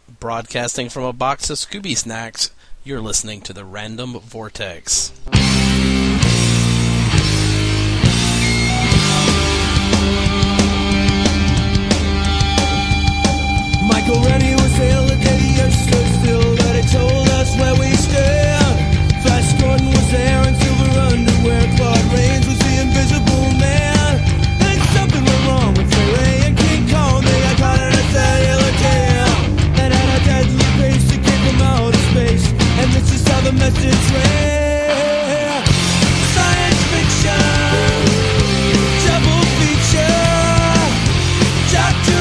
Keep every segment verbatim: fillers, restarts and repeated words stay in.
Broadcasting from a box of Scooby Snacks, you're listening to the Random Vortex. Michael Rennie was ill the day the earth stood still, but he told us where we stand. Flash Gordon was there in silver underwear, Claude Rains was the invisible man. Then something went wrong with Ray and King Kong, they got caught in a cellular jam. And had a deadly pace to keep them out of space, and this is how the message ran. Science fiction, double feature, Doctor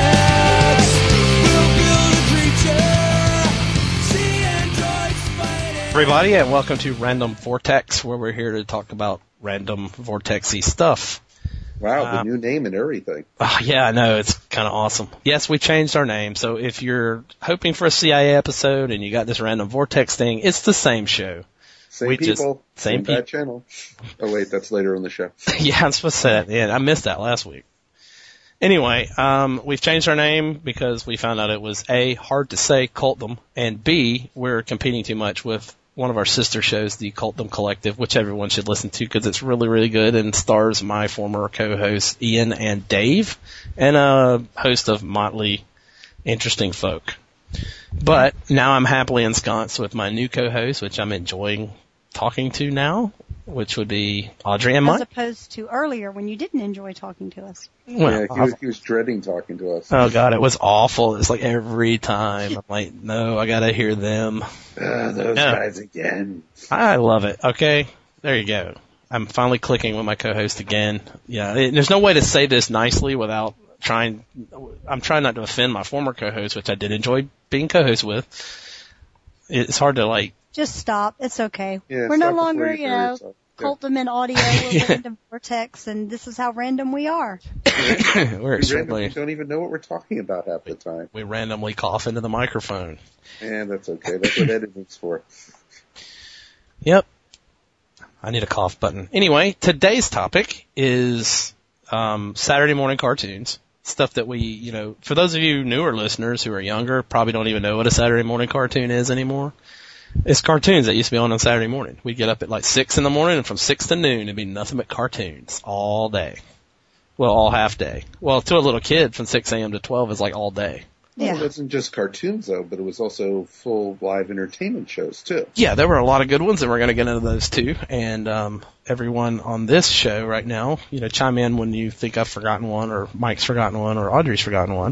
X will build a creature, see androids fighting. Everybody, and welcome to Random Vortex, where we're here to talk about random vortexy stuff. Wow, the Uh, new name and everything. Oh, yeah, I know. It's kind of awesome. Yes, we changed our name. So if you're hoping for a C I A episode and you got this Random Vortex thing, it's the same show. Same we just- people, same same bad channel. Oh wait, that's later in the show. Yeah, I'm supposed to say that. Yeah, I missed that last week. Anyway, um, we've changed our name because we found out it was A, hard to say, Cultdom, and B, we're competing too much with one of our sister shows, the Cultdom Collective, which everyone should listen to because it's really, really good and stars my former co-hosts Ian and Dave, and a host of motley, interesting folk. But now I'm happily ensconced with my new co-host, which I'm enjoying talking to now, which would be Audrey and As Mike. opposed to earlier when you didn't enjoy talking to us. Well, yeah, he was, he was dreading talking to us. oh god, it was awful. It's like every time I'm like, no, I gotta hear them. Ah, those Yeah. guys again. I love it. Okay, there you go. I'm finally clicking with my co-host again. Yeah, it, there's no way to say this nicely without trying. I'm trying not to offend my former co-host, which I did enjoy being co-host with. It's hard to like. Just stop. It's okay. Yeah, We're no stop before longer, you you hurt know, yourself. Yeah. Cultdom in audio or Random Vortex, and this is how random we are. we're We extremely. randomly don't even know what we're talking about half the time. We randomly cough into the microphone. And that's okay. That's what editing's for. Yep. I need a cough button. Anyway, today's topic is um, Saturday morning cartoons. Stuff that we, you know, for those of you newer listeners who are younger, probably don't even know what a Saturday morning cartoon is anymore. It's cartoons that used to be on on Saturday morning. We'd get up at like six in the morning, and from six to noon, it'd be nothing but cartoons all day. Well, all half day. Well, to a little kid, from six a.m. to twelve is like all day. Well, Yeah. it wasn't just cartoons though, but it was also full live entertainment shows too. Yeah, there were a lot of good ones, and we're going to get into those too. And um, everyone on this show right now, you know, chime in when you think I've forgotten one, or Mike's forgotten one, or Audrey's forgotten one.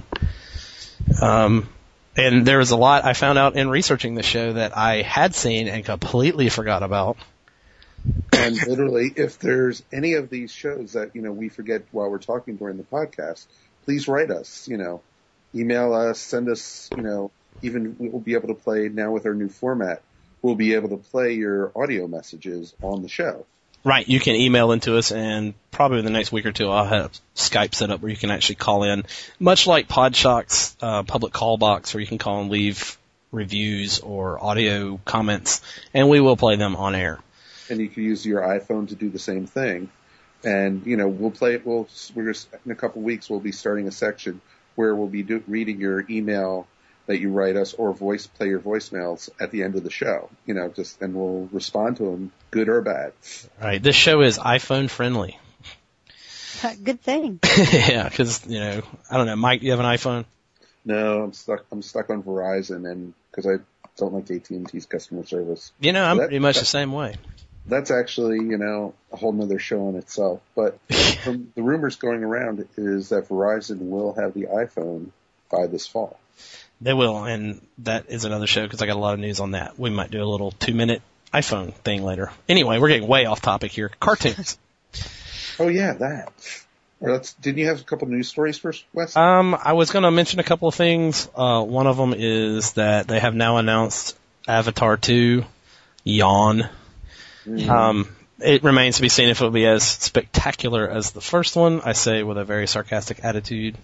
Um, and there was a lot I found out in researching the show that I had seen and completely forgot about. And literally, if there's any of these shows that, you know, we forget while we're talking during the podcast, please write us, you know, email us, send us, you know, even we'll be able to play now with our new format. We'll be able to play your audio messages on the show. Right, you can email into us, and probably in the next week or two I'll have Skype set up where you can actually call in, much like Podshock's uh, public call box where you can call and leave reviews or audio comments, and we will play them on air. And you can use your iPhone to do the same thing. And, you know, we'll play it, we'll, we're just, in a couple weeks we'll be starting a section where we'll be do, reading your email that you write us or voice play your voicemails at the end of the show, you know, just, and we'll respond to them, good or bad. Right, this show is iPhone friendly. Good thing. Yeah, because, you know, I don't know, Mike, do you have an iPhone? No, I'm stuck, I'm stuck on Verizon and, cause I don't like A T and T's customer service. You know, I'm That- pretty much that- the same way. That's actually, you know, a whole nother show in itself. But from the rumors going around is that Verizon will have the iPhone by this fall. They will, and that is another show because I got a lot of news on that. We might do a little two-minute iPhone thing later. Anyway, we're getting way off topic here. Cartoons. Oh yeah, that. Or let's, didn't you have a couple news stories first, Wes? Um, I was going to mention a couple of things. Uh, one of them is that they have now announced Avatar two, Yawn. Mm-hmm. Um, it remains to be seen if it will be as spectacular as the first one. I say with a very sarcastic attitude.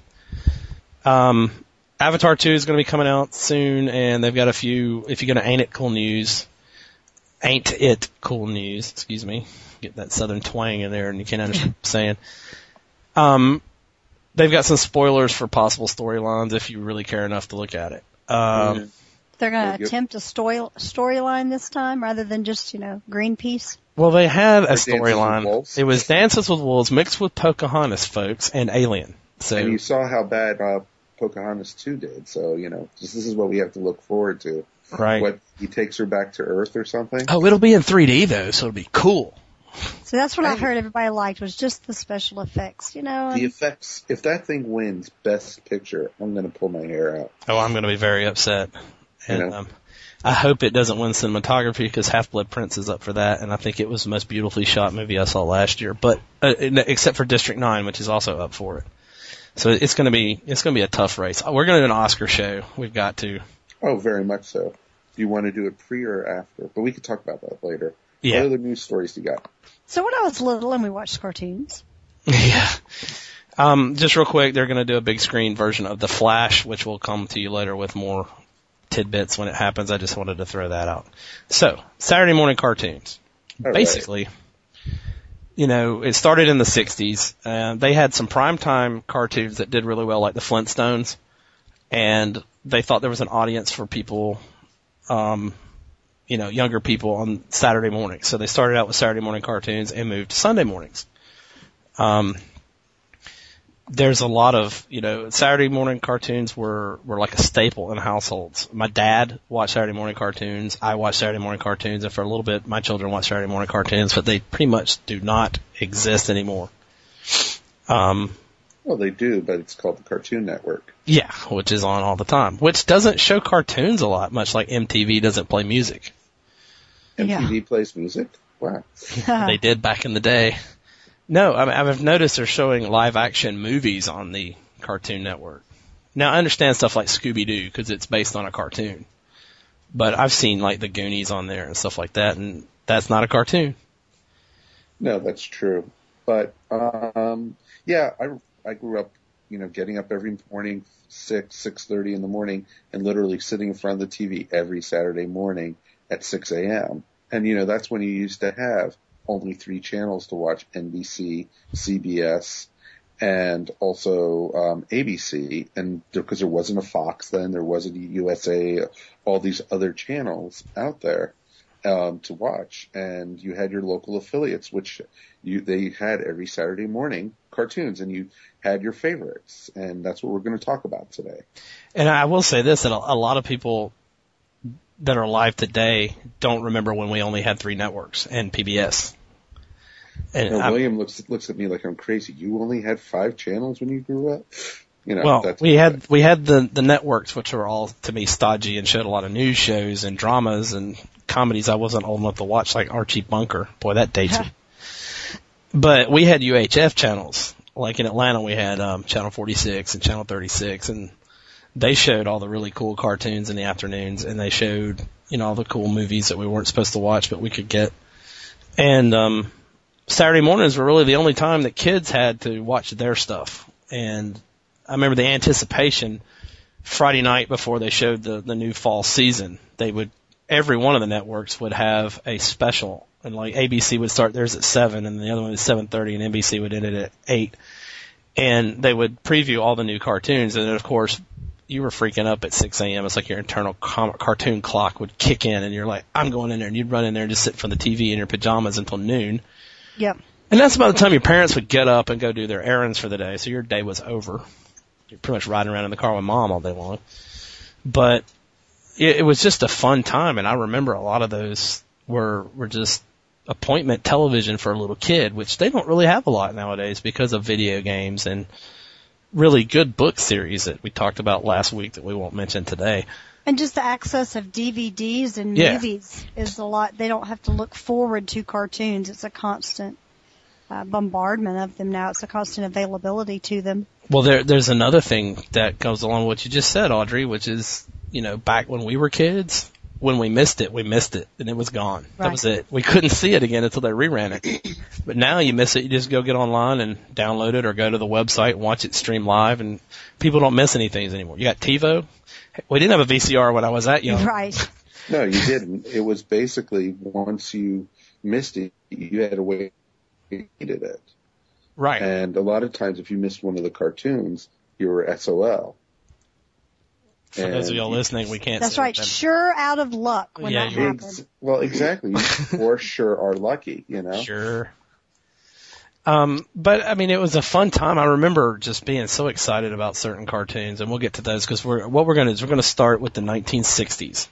Um, Avatar two is going to be coming out soon, and they've got a few, if you're going to Ain't It Cool News, Ain't It Cool News, excuse me, get that southern twang in there and you can't understand what I'm saying. Um, they've got some spoilers for possible storylines if you really care enough to look at it. Uh, Yeah. They're going Yep. to attempt a story storyline this time rather than just, you know, Greenpeace. Well, they had a Dances with storyline. Wolves. It was Dances with Wolves mixed with Pocahontas, folks, and Alien. So And you saw how bad uh, Pocahontas two did. So, you know, this, this is what we have to look forward to. right. What, he takes her back to Earth or something? Oh, it'll be in three D though, so it'll be cool. So that's what I Hey. heard everybody liked was just the special effects, you know. The And effects, if that thing wins Best Picture, I'm going to pull my hair out. Oh, I'm going to be very upset. And You know. um, I hope it doesn't win cinematography because Half-Blood Prince is up for that, and I think it was the most beautifully shot movie I saw last year. But uh, except for District nine, which is also up for it. So it's going to be it's going to be a tough race. We're going to do an Oscar show. We've got to. Oh, very much so. Do you want to do it pre or after? But we could talk about that later. Yeah. What other news stories do you got? so when I was little and we watched cartoons, Yeah. Um, just real quick, they're going to do a big screen version of The Flash, which will come to you later with more tidbits when it happens. I just wanted to throw that out. So, Saturday morning cartoons. All Basically, you know, it started in the sixties. Uh, they had some primetime cartoons that did really well, like the Flintstones, and they thought there was an audience for people, um, you know, younger people on Saturday mornings. So they started out with Saturday morning cartoons and moved to Sunday mornings. Um, there's a lot of, you know, Saturday morning cartoons were, were like a staple in households. My dad watched Saturday morning cartoons. I watched Saturday morning cartoons. And for a little bit, my children watched Saturday morning cartoons, but they pretty much do not exist anymore. Um, Well, they do, but it's called the Cartoon Network. yeah, which is on all the time, which doesn't show cartoons a lot, much like M T V doesn't play music. M T V Yeah. plays music? Wow. They did back in the day. No, I mean, I've noticed they're showing live action movies on the Cartoon Network. Now I understand stuff like Scooby-Doo because it's based on a cartoon, but I've seen like the Goonies on there and stuff like that, and that's not a cartoon. No, that's true. But, um, yeah, I, I grew up, you know, getting up every morning, six, six thirty in the morning, and literally sitting in front of the T V every Saturday morning at six a.m. And, you know, that's when you used to have only three channels to watch: N B C, C B S, and also um, A B C. And because there wasn't a Fox then, there wasn't a U S A, all these other channels out there um, to watch. And you had your local affiliates, which you they had every Saturday morning cartoons, and you had your favorites. And that's what we're going to talk about today. And I will say this, that a, a lot of people that are alive today don't remember when we only had three networks and P B S. And Now, I'm- William looks looks at me like I'm crazy. You only had five channels when you grew up? You know, Well, that's we had we had the the networks, which were all to me stodgy and showed a lot of news shows and dramas and comedies I wasn't old enough to watch, like Archie Bunker. Boy, that dates me. But we had U H F channels. Like in Atlanta, we had um, Channel forty-six and Channel thirty-six, and they showed all the really cool cartoons in the afternoons, and they showed, you know, all the cool movies that we weren't supposed to watch, but we could get. And um, Saturday mornings were really the only time that kids had to watch their stuff. And I remember the anticipation Friday night before they showed the, the new fall season. They would, every one of the networks would have a special. And like A B C would start theirs at seven, and the other one at seven thirty, and N B C would end it at eight. And they would preview all the new cartoons. And then, of course, you were freaking up at six a.m. It's like your internal com- cartoon clock would kick in, and you're like, I'm going in there. And you'd run in there and just sit in front of the T V in your pajamas until noon. Yep. And that's about the time your parents would get up and go do their errands for the day. So your day was over. You're pretty much riding around in the car with mom all day long. But it, it was just a fun time. And I remember a lot of those were, were just appointment television for a little kid, which they don't really have a lot nowadays because of video games and really good book series that we talked about last week that we won't mention today. And just the access of D V Ds and Yeah. movies is a lot. They don't have to look forward to cartoons. It's a constant uh, bombardment of them now. It's a constant availability to them. Well, there, there's another thing that goes along with what you just said, Audrey, which is, you know, back when we were kids, when we missed it, we missed it, and it was gone. That Right. was it. We couldn't see it again until they reran it. But now you miss it, you just go get online and download it or go to the website and watch it stream live, and people don't miss anything anymore. You got TiVo. We didn't have a V C R when I was that young. Right. No, you didn't. It was basically once you missed it, you had to wait you needed it. Right. And a lot of times if you missed one of the cartoons, you were S O L. For those of y'all listening, we can't. That's say right. that. Sure, out of luck when Yeah, that you're- happened. Ex- well, exactly. You for sure are lucky, you know? Sure. Um, but I mean, it was a fun time. I remember just being so excited about certain cartoons, and we'll get to those because we're what we're going to do is we're going to start with the nineteen sixties,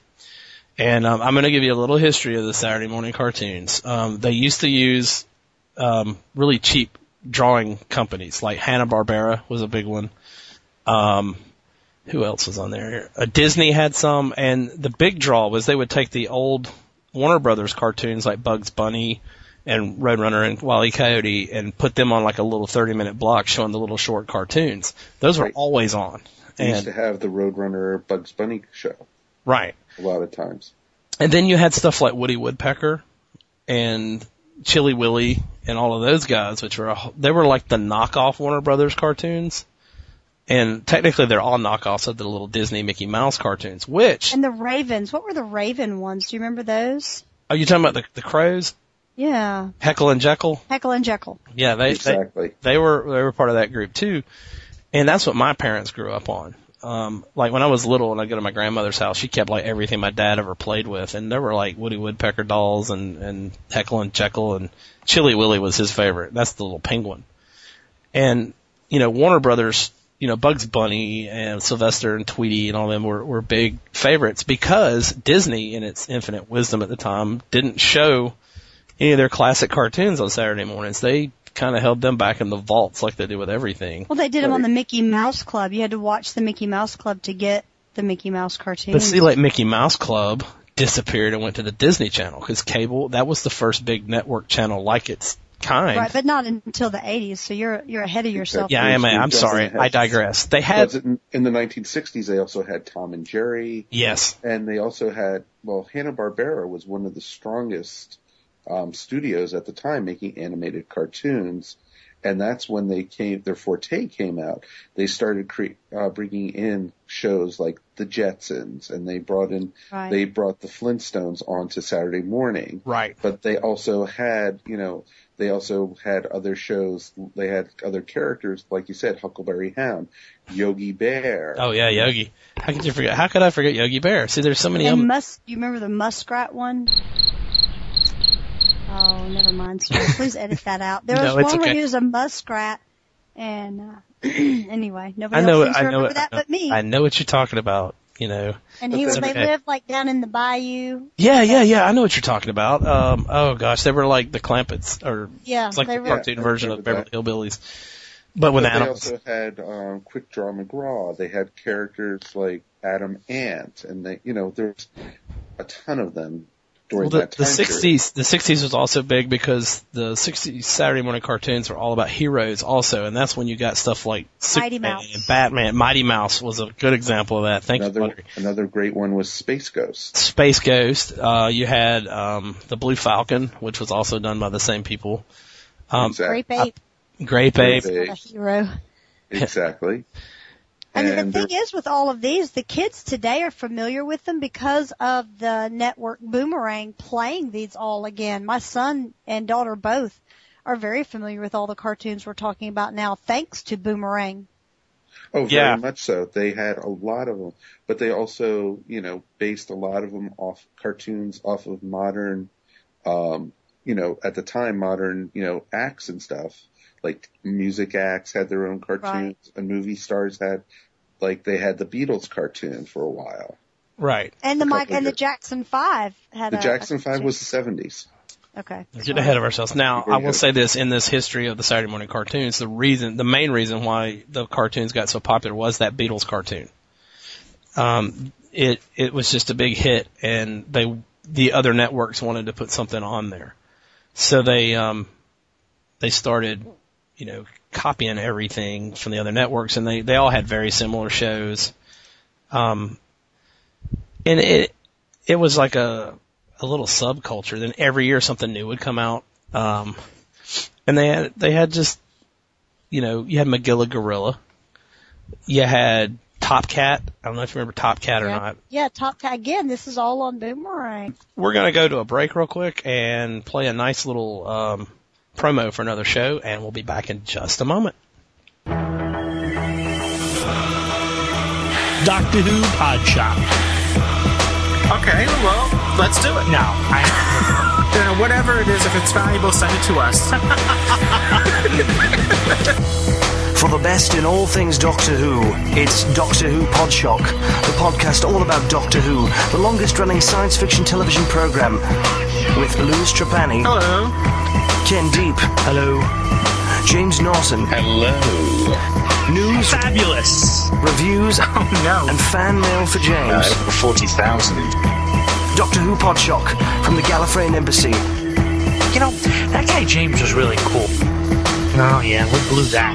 and um, I'm going to give you a little history of the Saturday morning cartoons. Um, they used to use um, really cheap drawing companies, like Hanna-Barbera was a big one. Um, who else was on there? Uh, Disney had some, and the big draw was they would take the old Warner Brothers cartoons like Bugs Bunny and Roadrunner and Wile E. Coyote and put them on like a little thirty minute block showing the little short cartoons. Those were Right. always on. They used And, to have the Roadrunner Bugs Bunny show right. a lot of times. And then you had stuff like Woody Woodpecker and Chilly Willy and all of those guys, which were, a, they were like the knockoff Warner Brothers cartoons. And technically they're all knockoffs of the little Disney Mickey Mouse cartoons, which, And the Ravens. What were the Raven ones? Do you remember those? are you talking about the, the crows? Yeah. Heckle and Jekyll? Heckle and Jekyll. Yeah, they, Exactly. they, they were, they were part of that group too. And that's what my parents grew up on. Um, like when I was little and I'd go to my grandmother's house, she kept like everything my dad ever played with. And there were like Woody Woodpecker dolls and, and Heckle and Jekyll, and Chilly Willy was his favorite. That's the little penguin. And, you know, Warner Brothers, you know, Bugs Bunny and Sylvester and Tweety and all them were, were big favorites because Disney, in its infinite wisdom at the time, didn't show any of their classic cartoons on Saturday mornings. They kind of held them back in the vaults like they do with everything. Well, they did them on Right. the Mickey Mouse Club. You had to watch the Mickey Mouse Club to get the Mickey Mouse cartoon. But see, like Mickey Mouse Club disappeared and went to the Disney Channel because cable, that was the first big network channel like its kind. Right, but not until the eighties, so you're you're ahead of yourself. Yeah, I am. I'm Disney sorry. doesn't I have- digress. They had, Was it in, in the nineteen sixties, they also had Tom and Jerry, yes, and they also had, well, Hanna-Barbera was one of the strongest um, studios at the time making animated cartoons, and that's when they came, their forte came out. They started cre- uh, bringing in shows like the Jetsons, and they brought in, Right. they brought the Flintstones onto Saturday morning. right. But they also had, you know, they also had other shows. They had other characters, like you said, Huckleberry Hound, Yogi Bear. Oh yeah, Yogi. How could you forget? How could I forget Yogi Bear? See, there's so many of And them. Mus- you remember the Muskrat one? Oh, never mind. Sorry. Please edit that out. There No, was it's one where okay. he was a muskrat, and uh, anyway, nobody I know. else seems to I know. remember it- that I know, but me. I know what you're talking about. You know. and But he was, then- they okay. lived like down in the bayou. Yeah, yeah, yeah. I know what you're talking about. Um. Oh gosh, they were like the Clampets, or Yeah, it's like they the were. cartoon Yeah, I version of remember Beverly Hillbillies, but with But they animals. also had um, Quick Draw McGraw. They had characters like Adam Ant, and they, you know, there's a ton of them during Well, the, that time the sixties, the sixties was also big because the sixties Saturday morning cartoons were all about heroes also, and that's when you got stuff like Mighty Superman Mouse. and Batman. Mighty Mouse was a good example of that. Thank you, Another Audrey. another great one was Space Ghost. Space Ghost. Uh, you had um, the Blue Falcon, which was also done by the same people. Um, exactly. Grape Ape, Grape Grape Ape. Ape. not a hero. Exactly. And, And the thing is with all of these, the kids today are familiar with them because of the network Boomerang playing these all again. My son and daughter both are very familiar with all the cartoons we're talking about now, thanks to Boomerang. Oh, very Yeah. much so. They had a lot of them, but they also, you know, based a lot of them off cartoons, off of modern, um, you know, at the time, modern, you know, acts and stuff. Like music acts had their own cartoons, Right. and movie stars had, like, they had the Beatles cartoon for a while. Right. And the A Mike couple and the years. Jackson Five had The a Jackson a Five cartoon. was the seventies. Okay. We're getting ahead of ourselves. Now, Before I you will go. say this, in this history of the Saturday morning cartoons, the reason, the main reason why the cartoons got so popular was that Beatles cartoon. Um, it, it was just a big hit, and they, the other networks wanted to put something on there. So they, um, they started, you know, copying everything from the other networks, and they, they all had very similar shows. Um, and it, it was like a, a little subculture. Then every year something new would come out. Um, and they had, they had just, you know, you had Magilla Gorilla. You had Top Cat. I don't know if you remember Top Cat or Yeah. not. Yeah, Top Cat. Again, this is all on Boomerang. We're going to go to a break real quick and play a nice little, um, promo for another show, and we'll be back in just a moment. Doctor Who Podshock. Okay, well, let's do it. No, I... You know, whatever it is, if it's valuable, send it to us. For the best in all things Doctor Who, it's Doctor Who Podshock, the podcast all about Doctor Who, the longest-running science fiction television program, with Louis Trapani. Hello. Ken Deep. Hello. James Norton. Hello. News. Fabulous. Reviews. Oh, no. And fan mail for James. Uh, over forty thousand. Doctor Who Podshock from the Gallifreyan Embassy. You know, that guy James was really cool. Oh, yeah, we blew that.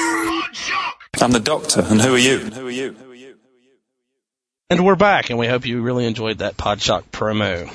I'm the Doctor, and who are you? And who are you? Who are you? And we're back, and we hope you really enjoyed that Podshock promo.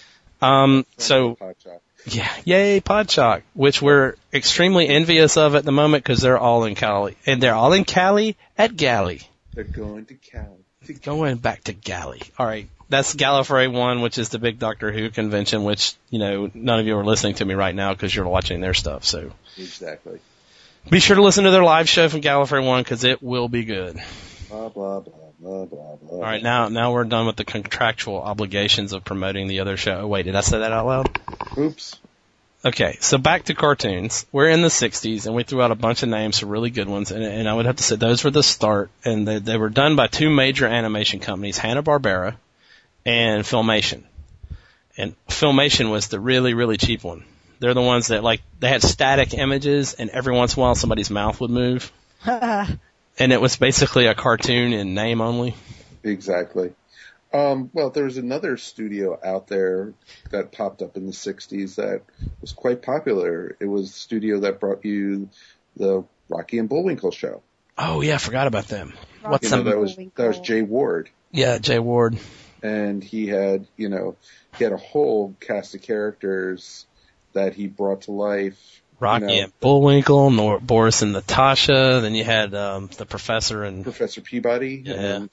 Um, so, yeah, yay, Podshock, which we're extremely envious of at the moment because they're all in Cali. And they're all in Cali at Galley. They're going to Cali. To Going back to Galley. All right. That's Gallifrey one, which is the big Doctor Who convention, which, you know, none of you are listening to me right now because you're watching their stuff. So Exactly. be sure to listen to their live show from Gallifrey one because it will be good. Blah, blah, blah, blah, blah, blah. All right, now now we're done with the contractual obligations of promoting the other show. Oh, wait, did I say that out loud? Oops. Okay, so back to cartoons. We're in the sixties, and we threw out a bunch of names for really good ones, and, and I would have to say those were the start, and they, they were done by two major animation companies, Hanna-Barbera and Filmation. And Filmation was the really, really cheap one. They're the ones that, like, they had static images, and every once in a while somebody's mouth would move. And it was basically a cartoon in name only. Exactly. Um, well, there was another studio out there that popped up in the sixties that was quite popular. It was the studio that brought you the Rocky and Bullwinkle show. Oh, yeah, I forgot about them. Rocky What's You know, some? that was that was Jay Ward, Yeah, Jay Ward. and he had you know he had a whole cast of characters that he brought to life. Rocky you know, and Bullwinkle, Nor- Boris and Natasha. Then you had um, the Professor and Professor Peabody, Yeah. and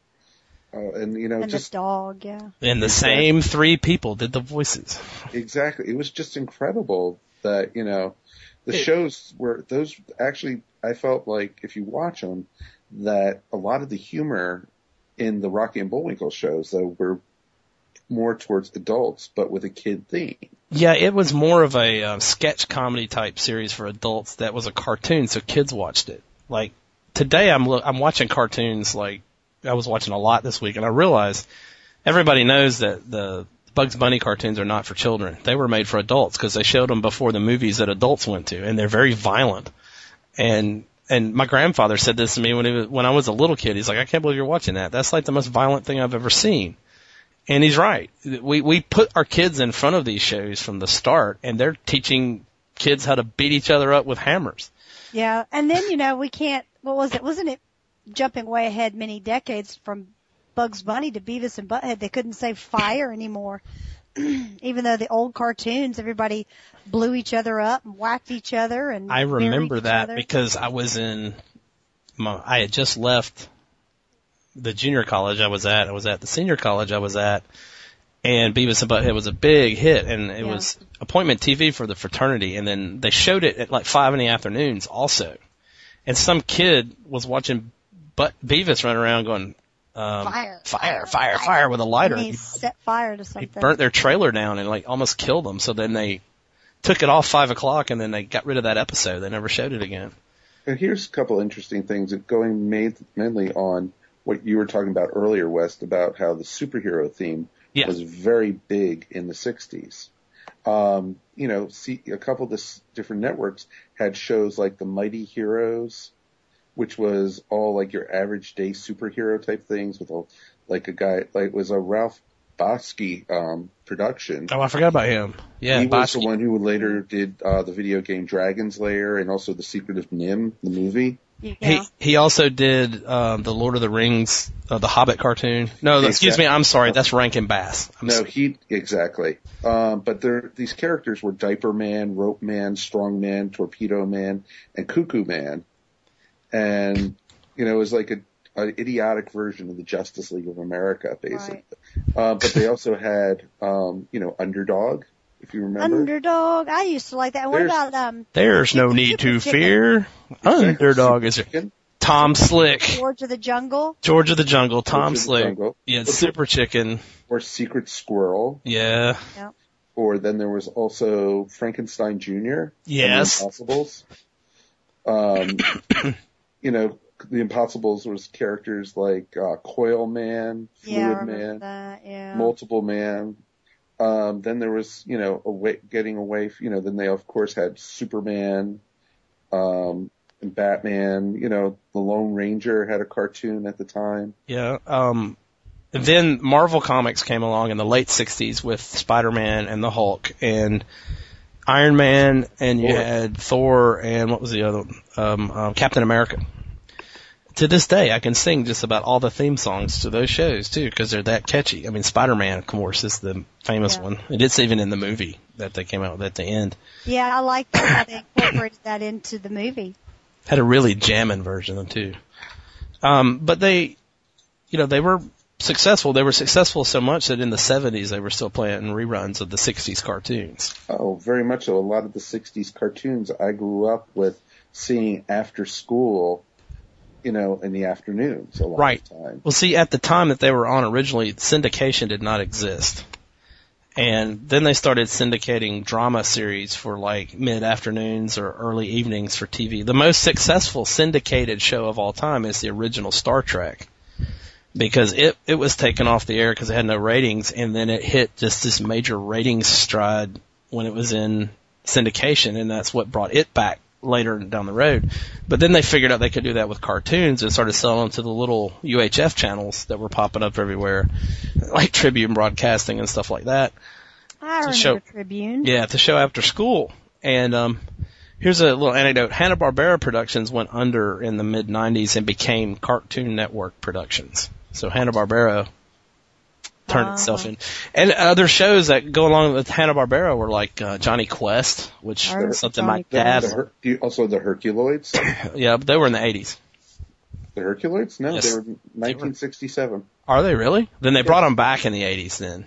uh, and you know And just the dog, yeah. and the Exactly. same three people did the voices. exactly. It was just incredible that you know the It- shows were those actually. I felt like if you watch them, that a lot of the humor in the Rocky and Bullwinkle shows though were more towards adults, but with a kid theme. Yeah, it was more of a uh, sketch comedy type series for adults that was a cartoon, so kids watched it. Like today, I'm lo- I'm watching cartoons. Like I was watching a lot this week, and I realized everybody knows that the Bugs Bunny cartoons are not for children. They were made for adults because they showed them before the movies that adults went to, and they're very violent. And and my grandfather said this to me when he was, when I was a little kid. He's like, I can't believe you're watching that. That's like the most violent thing I've ever seen. And he's right. We we put our kids in front of these shows from the start, and they're teaching kids how to beat each other up with hammers. Yeah, and then, you know, we can't, what was it, wasn't it jumping way ahead many decades from Bugs Bunny to Beavis and Butthead? They couldn't say fire anymore. Even though the old cartoons, everybody blew each other up and whacked each other and I buried remember each that other. because I was in, my, I had just left the junior college I was at. I was at the senior college I was at, and Beavis and Butthead was a big hit, and it Yeah. was appointment T V for the fraternity, and then they showed it at like five in the afternoons also. And some kid was watching but Beavis run around going, um, Fire, fire, fire, fire with a lighter. And he He, set fire to he something. burnt their trailer down and like almost killed them. So then they took it off five o'clock, and then they got rid of that episode. They never showed it again. And here's a couple interesting things that going made, mainly on what you were talking about earlier, West, about how the superhero theme Yeah. was very big in the sixties. Um, you know, see, a couple of the s- different networks had shows like The Mighty Heroes, which was all like your average day superhero type things with a, like a guy, like it was a Ralph Bosky, um, production. Oh, I forgot about him. Yeah, he was Bosky. the one who later did, uh, the video game Dragon's Lair and also The Secret of Nim, the movie. Yeah. He he also did um, the Lord of the Rings, uh, the Hobbit cartoon. No, Exactly. excuse me, I'm sorry, that's Rankin Bass. I'm No, sorry. he exactly. Um, but there, these characters were Diaper Man, Rope Man, Strong Man, Torpedo Man, and Cuckoo Man, and you know it was like a an idiotic version of the Justice League of America, basically. Uh, but they also had, um, you know, Underdog, if you remember. Underdog. I used to like that. And what There's- about um? There's no need to fear. Underdog is Chicken. Tom Slick. George of the Jungle. George of the Jungle, Tom George of the Slick. Jungle. Yeah, Super Chicken. Or Secret Squirrel. Yeah. Yep. Or then there was also Frankenstein Junior Yes. And the Impossibles. Um, you know, the Impossibles was characters like uh, Coil Man, Fluid Yeah, I remember Man, that, yeah. Multiple Man. Um, then there was, you know, away, getting away, you know, then they of course had Superman, um, and Batman, you know, the Lone Ranger had a cartoon at the time. Yeah. Um, then Marvel Comics came along in the late sixties with Spider-Man and the Hulk and Iron Man, and you Thor. had Thor and what was the other one? Um, uh, Captain America. To this day, I can sing just about all the theme songs to those shows too, because they're that catchy. I mean, Spider-Man, of course, is the famous Yeah. one. And it's even in the movie that they came out with at the end. Yeah, I like that how they incorporated that into the movie. Had a really jamming version too. Um, but they, you know, they were successful. They were successful so much that in the seventies they were still playing reruns of the sixties cartoons. Oh, very much so. A lot of the sixties cartoons I grew up with seeing after school, you know, in the afternoons a lot Right. of the time. Well, see, at the time that they were on originally, syndication did not exist. And then they started syndicating drama series for like mid-afternoons or early evenings for T V. The most successful syndicated show of all time is the original Star Trek. Because it, it was taken off the air because it had no ratings, and then it hit just this major ratings stride when it was in syndication, and that's what brought it back later down the road. But then they figured out they could do that with cartoons and started selling them to the little U H F channels that were popping up everywhere, like Tribune Broadcasting and stuff like that. I remember show- Tribune. Yeah, to show after school. And um here's a little anecdote. Hanna-Barbera Productions went under in the mid nineties and became Cartoon Network Productions. So Hanna-Barbera turned Uh-huh. itself in. And other shows that go along with Hanna-Barbera were like uh, Johnny Quest, which I remember is something Johnny my dad, The Her- do you- also the Herculoids. yeah, but they were in the eighties. The Herculoids? No, Yes. they were nineteen sixty-seven. Are they really? Then they brought them back in the eighties then.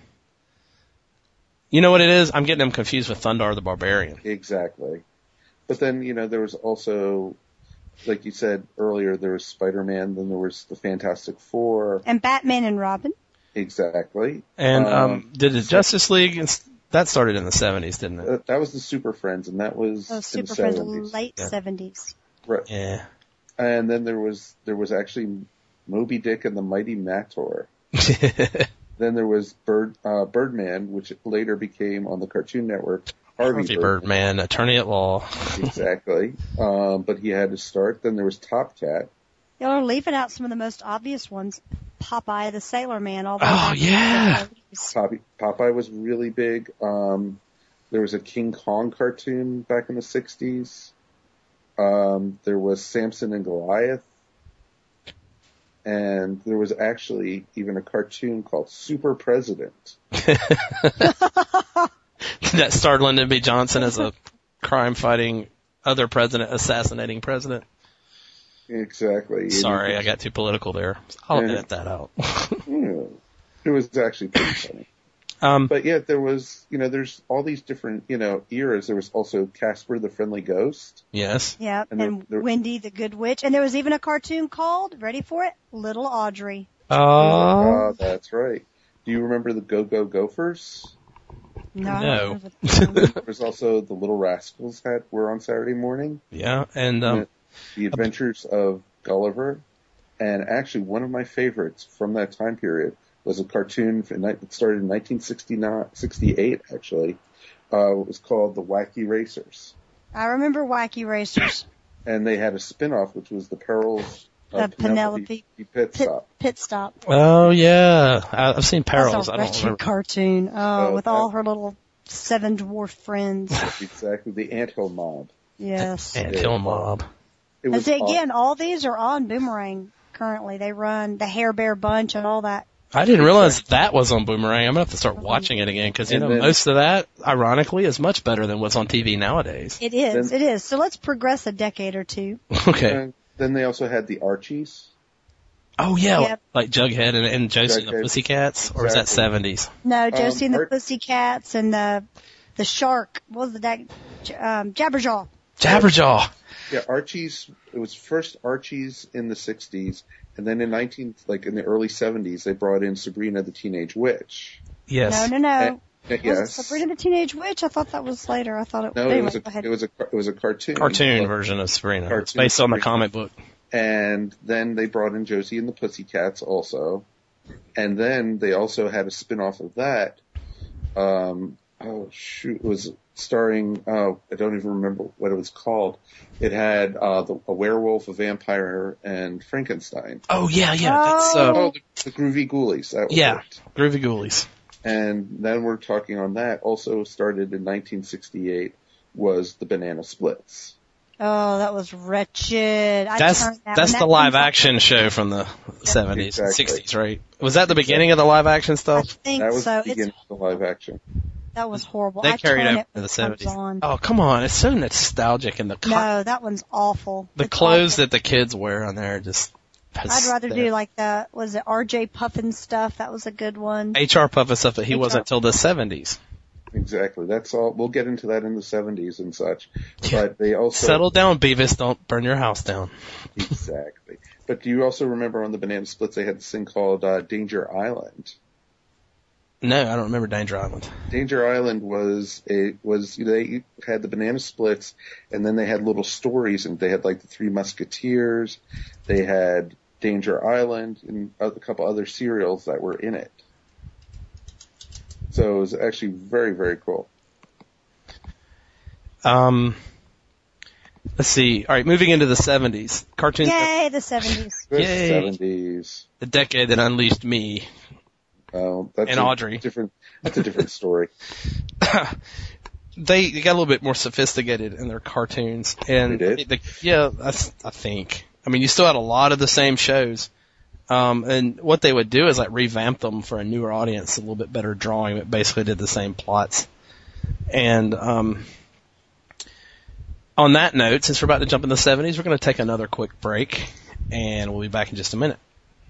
You know what it is? I'm getting them confused with Thundar the Barbarian. Exactly. But then, you know, there was also, like you said earlier, there was Spider-Man, then there was the Fantastic Four. And Batman and Robin. Exactly. And um, Um, did the Justice League, and s- that started in the seventies, didn't it? Uh, that was the Super Friends, and that was Oh, in Super the Friends, seventies. late Yeah. seventies. Right. Yeah. And then there was there was actually Moby Dick and the Mighty Mator. Then there was Bird uh, Birdman, which later became on the Cartoon Network Harvey, Harvey Bird. Birdman, attorney at law. Exactly. Um, but he had to start. Then there was Top Cat. Y'all are leaving out some of the most obvious ones. Popeye the Sailor Man. All the way Oh, back in the yeah. seventies. Popeye, Popeye was really big. Um, there was a King Kong cartoon back in the sixties. Um, there was Samson and Goliath. And there was actually even a cartoon called Super President. That starred Lyndon B. Johnson as a crime-fighting other president, assassinating president. Exactly. Sorry, I got too political there. I'll Yeah. edit that out. Yeah, it was actually pretty funny. um, But yeah, there was, you know, there's all these different, you know, eras. There was also Casper the Friendly Ghost. yes. Yep, And and, there- there- Wendy the Good Witch. And there was even a cartoon called, ready for it, Little Audrey. Oh, Ah, that's right. Do you remember the Go Go Gophers? No. I No. don't remember the name. There was also the Little Rascals had were on Saturday morning. yeah. And um, The Adventures of Gulliver. And actually, one of my favorites from that time period was a cartoon from, that started in nineteen sixty-nine, sixty-eight, actually. Uh, it was called The Wacky Racers. I remember Wacky Racers. And they had a spin-off, which was The Perils The of Penelope Pit Pit, Stop. Pit Stop. oh yeah, I, I've seen That Perils. was a I don't wretched remember. cartoon. Oh, Oh, with that- all her little seven dwarf friends. Exactly, the Anthill Mob. Yes. And Kill Mob. It And was see, aw- again, all these are on Boomerang currently. They run the Hair Bear Bunch and all that. I didn't realize that was on Boomerang. I'm gonna have to start watching it again because you And know then- most of that, ironically, is much better than what's on T V nowadays. It is. Then- it is. So let's progress a decade or two. Okay. And then they also had the Archies. Oh yeah, Yep. like Jughead and, and Josie and the Jughead. Pussycats, or is that Exactly. seventies? No, Josie and the Art- Pussycats and the the shark. What was the that? Um, Jabberjaw. Jabberjaw. Yeah, Archie's. It was first Archie's in the sixties, and then in nineteen like in the early seventies, they brought in Sabrina the Teenage Witch. Yes. No, no, no. And, Was yes. it Sabrina the Teenage Witch? I thought that was later. I thought it. No, anyway, it was a go ahead. it was a it was a cartoon. Cartoon Well, version of Sabrina. Cartoon It's based on the Sabrina. comic book. And then they brought in Josie and the Pussycats also. And then they also had a spin-off of that. Um, oh, shoot. It was starring, oh, I don't even remember what it was called. It had uh, the, a werewolf, a vampire, and Frankenstein. Oh, yeah, yeah. That's, uh, Oh, the, the Groovy Ghoulies. That was yeah, it. Groovy Ghoulies. And then we're talking on that. Also started in nineteen sixty-eight was the Banana Splits. Oh, that was wretched. I That's turned that that's when the that live comes out- action show from the seventies, Exactly. sixties, right? Was that the beginning of the live action I stuff? think That was so. the beginning It's of the live action. that was horrible. They I carried turn over it to when the it comes seventies. on. Oh, come on. It's so nostalgic. And the co- No, that one's awful. the It's clothes awful. that the kids wear on there are just I'd rather do like the was it R J Puffin stuff? That was a good one. H R Puffin stuff that he H R wasn't till the seventies. Exactly. That's all. We'll get into that in the seventies and such. But they also Settle down, Beavis. Don't burn your house down. Exactly. But do you also remember on the Banana Splits they had this thing called uh, Danger Island? No, I don't remember Danger Island. Danger Island was a was they had the Banana Splits, and then they had little stories, and they had like the Three Musketeers, they had Danger Island, and a couple other serials that were in it. So it was actually very, very cool. Um, let's see. All right, moving into the seventies. Cartoons. Yay, the seventies. The Yay. seventies. The decade that unleashed me. Oh, that's And a Audrey. Different. That's a different story. They got a little bit more sophisticated in their cartoons, and They did? The, yeah, that's, I think. I mean, you still had a lot of the same shows, um, and what they would do is like revamp them for a newer audience, a little bit better drawing, but basically did the same plots. And um, on that note, since we're about to jump in the seventies, we're going to take another quick break, and we'll be back in just a minute.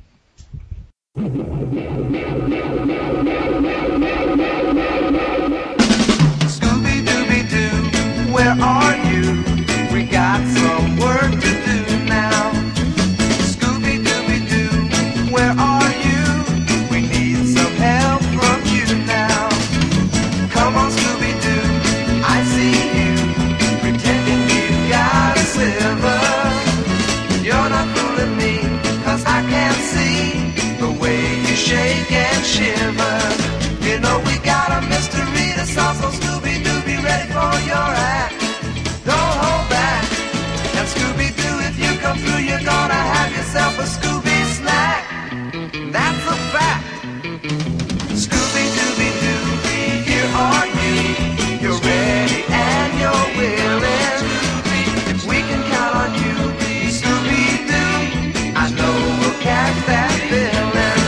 Scooby-Dooby-Doo, where are you? We got some work to do now. Scooby-Dooby-Doo, where are you? We need some help from you now. Come on, Scooby-Doo, I see you, pretending you got a sliver. You're not fooling me, 'cause I can see the way you shake and shiver. You know we got a mystery to solve, so Scooby-Doo, be ready for your act. Don't hold back. And Scooby-Doo, if you come through, you're gonna have yourself a Scooby snack. That's a fact. Scooby-Dooby-Doo, here are you. You're ready and you're willing. We can count on you, Scooby-Doo. I know we'll catch that villain.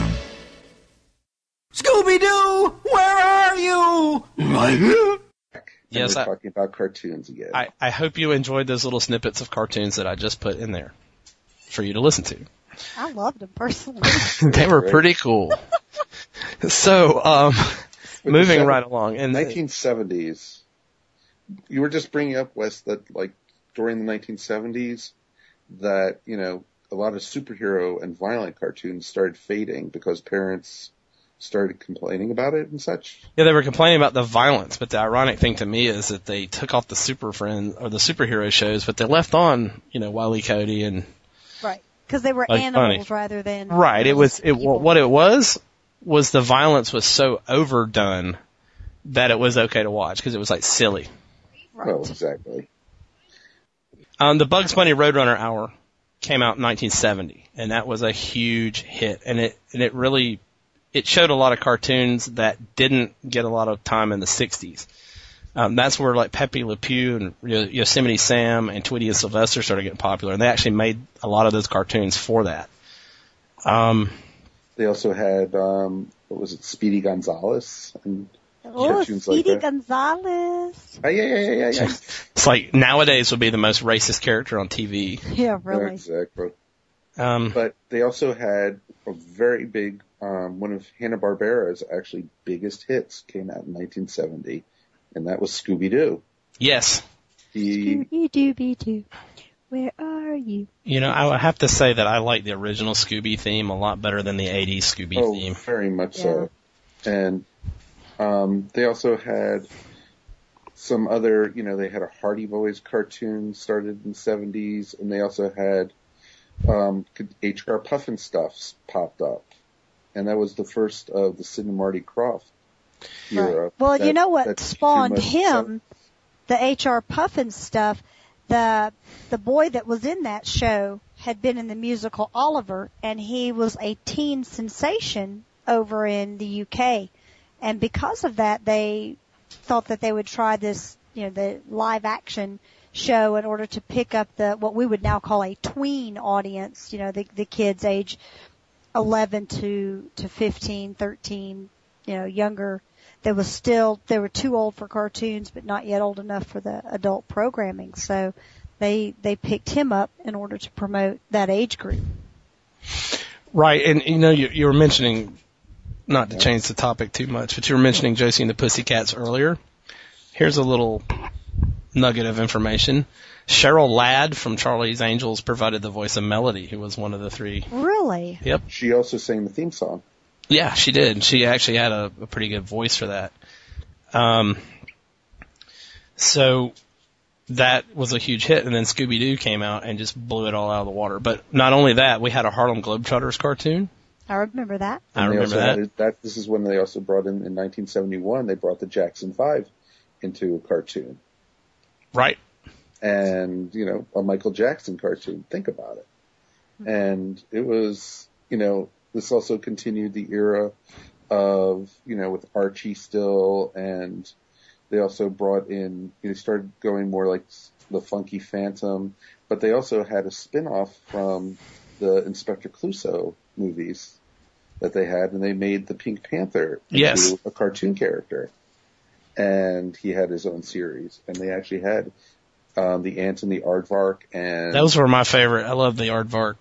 Scooby-Doo, where are you? Yes, we're I, talking about cartoons again. I, I hope you enjoyed those little snippets of cartoons that I just put in there for you to listen to. I loved them personally. They were pretty cool. So, um, But moving the right along. In nineteen seventies, you were just bringing up, Wes, that like during the nineteen seventies, that, you know, a lot of superhero and violent cartoons started fading because parents started complaining about it and such. Yeah, they were complaining about the violence, but the ironic thing to me is that they took off the super friend or the superhero shows, but they left on, you know, Wile E. Coyote and Right. Because they were Like animals funny. rather than. right. It was it people. what it was was the violence was so overdone that it was okay to watch because it was like silly. Right. Well, exactly. Um, the Bugs Bunny Roadrunner Hour came out in nineteen seventy, and that was a huge hit, and it and it really it showed a lot of cartoons that didn't get a lot of time in the sixties. Um, that's where like Pepe Le Pew and Yo- Yosemite Sam and Tweety and Sylvester started getting popular, and they actually made a lot of those cartoons for that. Um, They also had, um, what was it, Speedy Gonzales and Oh, cartoons like Speedy that. Gonzales. Oh, yeah, yeah, yeah, yeah, yeah. it's like nowadays would be the most racist character on T V. Yeah, really. Exactly. Um, But they also had a very big, um, one of Hanna-Barbera's actually biggest hits came out in nineteen seventy, and that was Scooby-Doo. yes, He, Scooby Dooby Doo, where are you? You know, I would have to say that I like the original Scooby theme a lot better than the eighties Scooby oh, theme. very much Yeah. so. And um, they also had some other, you know, they had a Hardy Boys cartoon started in the seventies, and they also had um, H R Puffin stuffs popped up. And that was the first of the Sid and Marty Krofft era. Right. Well, That- you know what that's spawned too much- him, the H R Puffin stuff, the the boy that was in that show had been in the musical Oliver, and he was a teen sensation over in the U K. And because of that, they thought that they would try this, you know, the live action show in order to pick up the, what we would now call a tween audience, you know, the, the kids age eleven to, to fifteen, thirteen, you know, younger. They was still, they were too old for cartoons, but not yet old enough for the adult programming. So they, they picked him up in order to promote that age group. Right, and you know, you, you were mentioning, not to change the topic too much, but you were mentioning Josie and the Pussycats earlier. Here's a little nugget of information. Cheryl Ladd from Charlie's Angels provided the voice of Melody, who was one of the three. Really? Yep. She also sang the theme song. Yeah, she did. She actually had a, a pretty good voice for that. Um, so that was a huge hit, and then Scooby-Doo came out and just blew it all out of the water. But not only that, we had a Harlem Globetrotters cartoon. I remember that. I And they remember also that. had- that. This is when they also brought in, in nineteen seventy-one, they brought the Jackson Five into a cartoon. Right. And, you know, a Michael Jackson cartoon. Think about it. And it was, you know, this also continued the era of, you know, with Archie still, and they also brought in, you know, started going more like the Funky Phantom, but they also had a spin-off from the Inspector Clouseau movies that they had, and they made the Pink Panther into Yes. a cartoon character. And he had his own series, and they actually had um, the Ant and the Aardvark, and Those were my favorite. I love the Aardvark.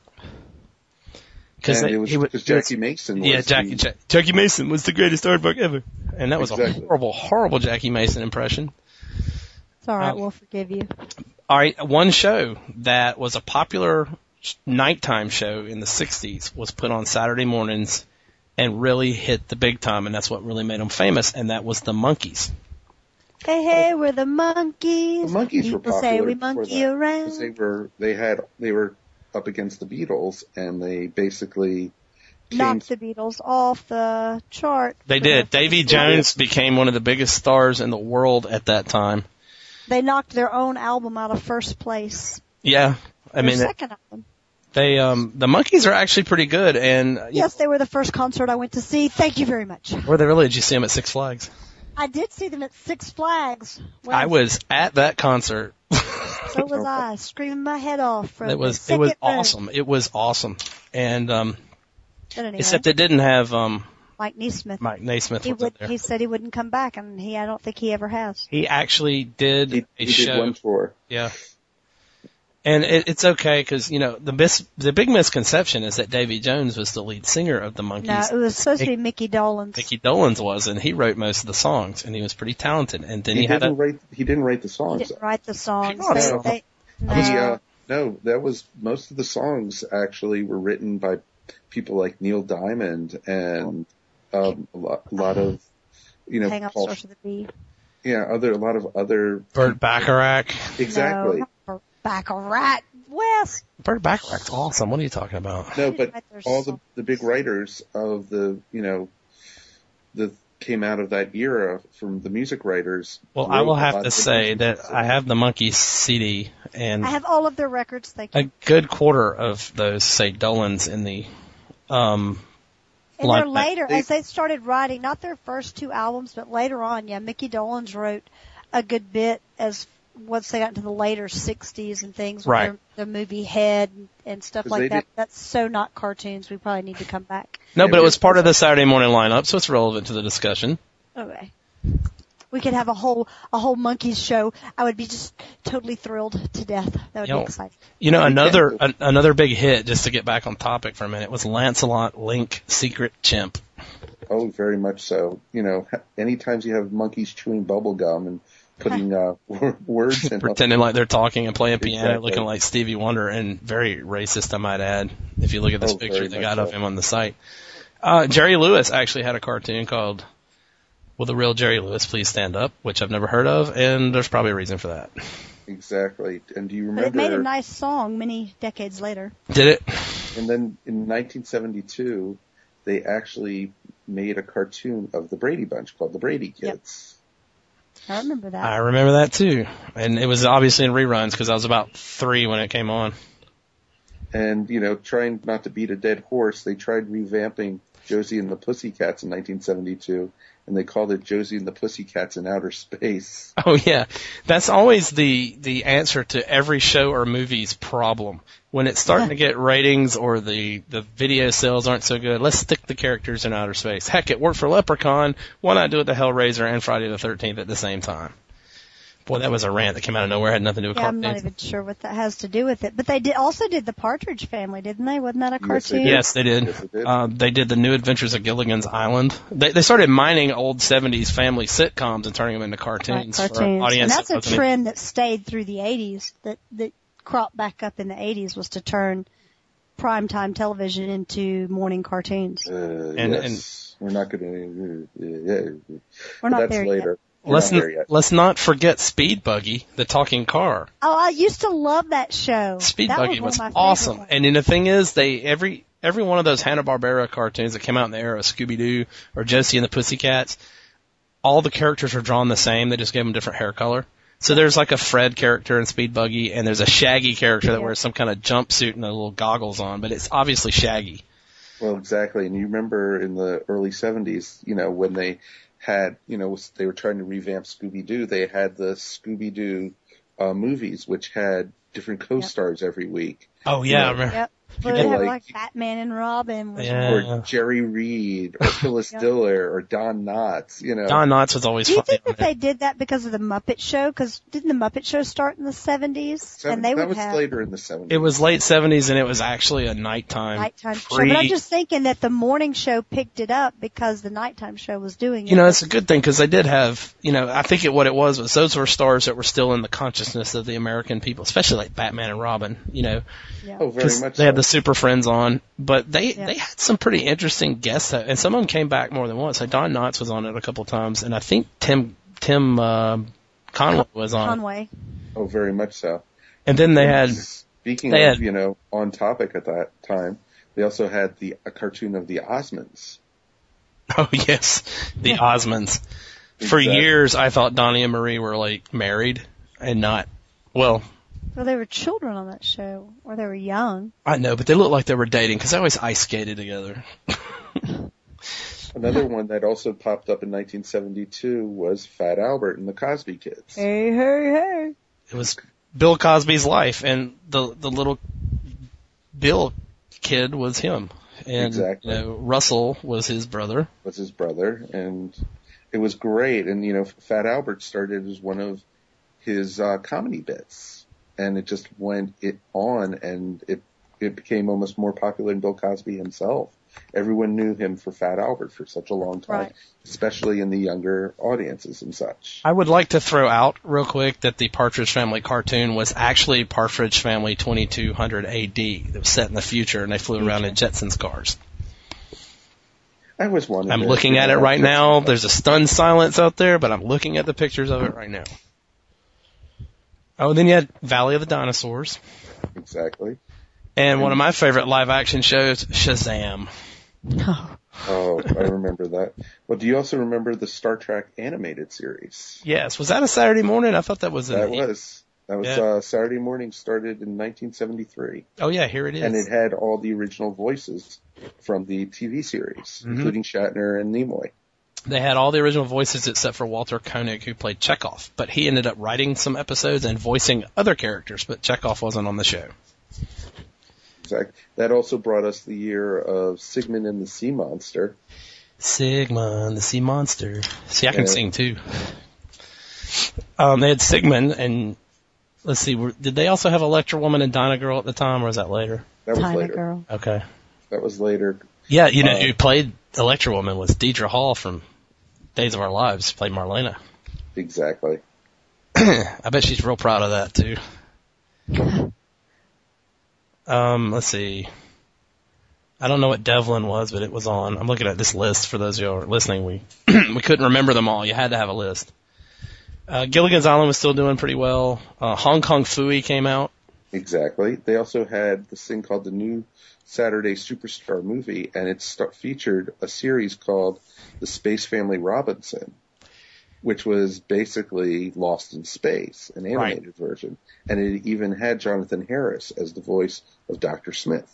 Because and it was he because Jackie Mason was yeah, Jackie, the, Ja- Jackie Mason was the greatest Aardvark ever. And that was Exactly. a horrible, horrible Jackie Mason impression. It's all right. Oh. We'll forgive you. All right, one show that was a popular nighttime show in the sixties was put on Saturday mornings and really hit the big time, and that's what really made them famous, and that was the Monkees. Hey, hey, we're the monkeys. the Monkees People were popular say we before monkey that, around. 'cause they were they had they were up against the Beatles, and they basically came Knocked the Beatles off the chart. They for did. their Davy first Jones became one of the biggest stars in the world at that time. They knocked their own album out of first place. Yeah, I Their mean, second album. they um the Monkees are actually pretty good, and uh, Yes, they were the first concert I went to see. Thank you very much. were they really? Did you see them at Six Flags? I did see them at Six Flags. Well, I was at that concert. So was I, screaming my head off from It was the it was second row. awesome. It was awesome, and um But anyway, except it didn't have um Mike Neesmith. Mike Naismith he was up would. there. He said he wouldn't come back, and he. I don't think he ever has. He actually did he, a he show. did one tour. Yeah. And it, it's okay because, you know, the mis- the big misconception is that Davy Jones was the lead singer of the Monkees. No, it was supposed to be Mickey Dolenz. Mickey Dolenz was, and he wrote most of the songs, and he was pretty talented. And then He he, had didn't a, write he didn't write the He songs. didn't write the songs. He wrote They, some. they, no. He, uh, no, that was most of the songs actually were written by people like Neil Diamond and um, a, lot, a lot of you know Hang on, Paul, Source of the Bee. yeah other a lot of other Burt Bacharach. exactly No, not Baccarat. Wes. Burt Bacharach's awesome. What are you talking about? no, He but write their all the songs. the big writers of the you know that came out of that era from the music writers. Well, I wrote will a have lot to of the say music. that I have the Monkees C D, and I have all of their records. Thank you. a good quarter of those say Dolenz in the um And like they're that. later, They- as they started writing, not their first two albums, but later on, yeah, Mickey Dolenz wrote a good bit as once they got into the later sixties and things, with Right. their, the movie Head and, and stuff 'Cause like they that. did- That's so not cartoons. We probably need to come back. No, Yeah, but it we- was part of the Saturday morning lineup, so it's relevant to the discussion. Okay. We could have a whole a whole Monkees show. I would be just totally thrilled to death. That would Yo. be exciting. You know, We another can. an, another big hit, just to get back on topic for a minute, was Lancelot Link Secret Chimp. Oh, very much so. You know, anytime you have monkeys chewing bubble gum and putting uh, words in. Pretending like they're talking and playing piano, Exactly. looking like Stevie Wonder, and very racist, I might add, if you look at this Oh, picture very they much got of so. him on the site. Uh, Jerry Lewis actually had a cartoon called Will the Real Jerry Lewis Please Stand Up, which I've never heard of, and there's probably a reason for that. Exactly. And do you But it remember? made a nice song many decades later. Did it? And then in nineteen seventy-two, they actually made a cartoon of the Brady Bunch called the Brady Kids. I remember that. I remember that too. And it was obviously in reruns because I was about three when it came on. And, you know, trying not to beat a dead horse, they tried revamping Josie and the Pussycats in nineteen seventy-two, and they called it Josie and the Pussycats in Outer Space. Oh yeah, that's always the the answer to every show or movie's problem. When it's starting to get ratings or the the video sales aren't so good, let's stick the characters in outer space. Heck, it worked for Leprechaun. Why not do it to Hellraiser and Friday the thirteenth at the same time? Boy, that was a rant that came out of nowhere. Had nothing to do with Yeah, I'm cartoons. not even sure what that has to do with it. But they did also did the Partridge Family, didn't they? Wasn't that a Yes, they cartoon? did. Yes, they did. Yes, they did. Uh, they did the New Adventures of Gilligan's Island. They they started mining old seventies family sitcoms and turning them into Right, cartoons, for an cartoons. audience. And that's that a wasn't- trend that stayed through the eighties, that, that cropped back up in the eighties, was to turn primetime television into morning cartoons. Uh, And- yes. We're not going to... Uh, yeah. We're not That's there later. yet. We're Let's not there n- yet. let's not forget Speed Buggy, the talking car. Oh, I used to love that show. Speed that Buggy was, was, one of my awesome. favorite ones. And then the thing is, they every every one of those Hanna-Barbera cartoons that came out in the era of Scooby-Doo or Josie and the Pussycats, all the characters are drawn the same. They just gave them different hair color. So there's like a Fred character in Speed Buggy, and there's a Shaggy character that Yeah. wears some kind of jumpsuit and the little goggles on, but it's obviously Shaggy. Well, exactly. And you remember in the early seventies, you know, when they had, you know, they were trying to revamp Scooby-Doo, they had the Scooby-Doo uh, movies, which had different co-stars every week. Oh yeah, I Yeah. remember. Yep. But People they have like- like Batman and Robin. Was Yeah. Or Jerry Reed, or Phyllis Yeah. Diller, or Don Knotts, you know. Don Knotts was always Do you funny. think on that there. they did that because of the Muppet Show? Because didn't the Muppet Show start in the seventies? Seven- And they that would was have later in the seventies. It was late seventies, and it was actually a nighttime, nighttime show. free. But I'm just thinking that the morning show picked it up because the nighttime show was doing it. You know, it's a good thing because they did have, you know, I think it, what it was was those were stars that were still in the consciousness of the American people, especially like Batman and Robin, you know, Yeah. Oh, very because much they had so. the Super Friends on, but they Yeah. they had some pretty interesting guests, and some of them came back more than once. Like Don Knotts was on it a couple times, and I think Tim Tim uh, Conway was on it. Conway. Oh, very much so. And then they had, Speaking they of, had- you know, on topic at that time, they also had the a cartoon of the Osmonds. oh yes, the Osmonds. For Exactly. years, I thought Donnie and Marie were like married and not. Well, Well, they were children on that show, or they were young. I know, but they looked like they were dating because they always ice skated together. Another one that also popped up in nineteen seventy-two was Fat Albert and the Cosby Kids. Hey, hey, hey. It was Bill Cosby's life, and the the little Bill kid was him, and Exactly. you know, Russell was his brother. Was his brother, and it was great. And you know, Fat Albert started as one of his uh, comedy bits, and it just went it on, and it it became almost more popular than Bill Cosby himself. Everyone knew him for Fat Albert for such a long time, Right. especially in the younger audiences and such. I would like to throw out real quick that the Partridge Family cartoon was actually Partridge Family twenty-two hundred A D. That was set in the future, and they flew around in Jetsons cars. I always wanted. I'm to- looking at it right now. There's a stunned silence out there, but I'm looking at the pictures of it right now. Oh, then you had Valley of the Dinosaurs. Exactly. And one of my favorite live action shows, Shazam. Oh, I remember that. Well, do you also remember the Star Trek animated series? Yes. Was that a Saturday morning? I thought that was in That the- was. That was Yeah. uh, Saturday morning, started in nineteen seventy-three. Oh yeah, here it is. And it had all the original voices from the T V series, Mhm. including Shatner and Nimoy. They had all the original voices except for Walter Koenig, who played Chekhov. But he ended up writing some episodes and voicing other characters, but Chekhov wasn't on the show. Exactly. That also brought us the year of Sigmund and the Sea Monster. Sigmund, the sea monster. See, I can Yeah. sing too. Um, they had Sigmund, and let's see, were, did they also have Electra Woman and Dinah Girl at the time, or was that later? That was Dinah later. Girl. Okay. That was later. Yeah, you know, Uh, who played Electra Woman was Deidre Hall from Days of Our Lives, played Marlena. Exactly. I bet she's real proud of that too. Um, let's see. I don't know what Devlin was, but it was on. I'm looking at this list for those of you who are listening. We we couldn't remember them all. You had to have a list. Uh, Gilligan's Island was still doing pretty well. Uh, Hong Kong Phooey came out. Exactly. They also had this thing called the New Saturday Superstar Movie, and it st- featured a series called The Space Family Robinson, which was basically Lost in Space, an animated right. version. And it even had Jonathan Harris as the voice of Doctor Smith.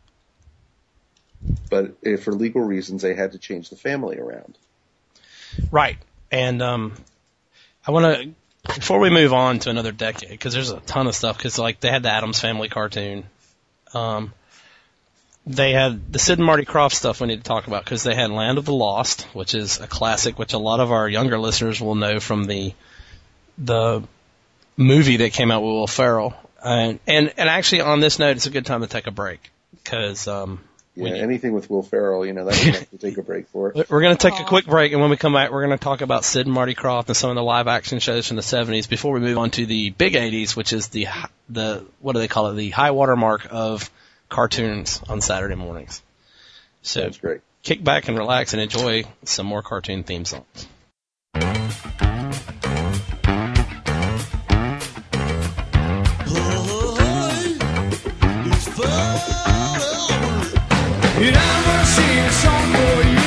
But uh, for legal reasons, they had to change the family around. Right. And um, I want to, before we move on to another decade, because there's a ton of stuff, because like they had the Addams Family cartoon. Um, they had the Sid and Marty Krofft stuff we need to talk about, because they had Land of the Lost, which is a classic, which a lot of our younger listeners will know from the the movie that came out with Will Ferrell. And, and, and actually, on this note, it's a good time to take a break, because... Um, Yeah, anything with Will Ferrell, you know, that's enough to take a break for. We're going to take a quick break, and when we come back, we're going to talk about Sid and Marty Krofft and some of the live-action shows from the seventies before we move on to the big eighties, which is the, the what do they call it, the high water mark of cartoons on Saturday mornings. So that's great. Kick back and relax and enjoy some more cartoon theme songs. You never see a song for you.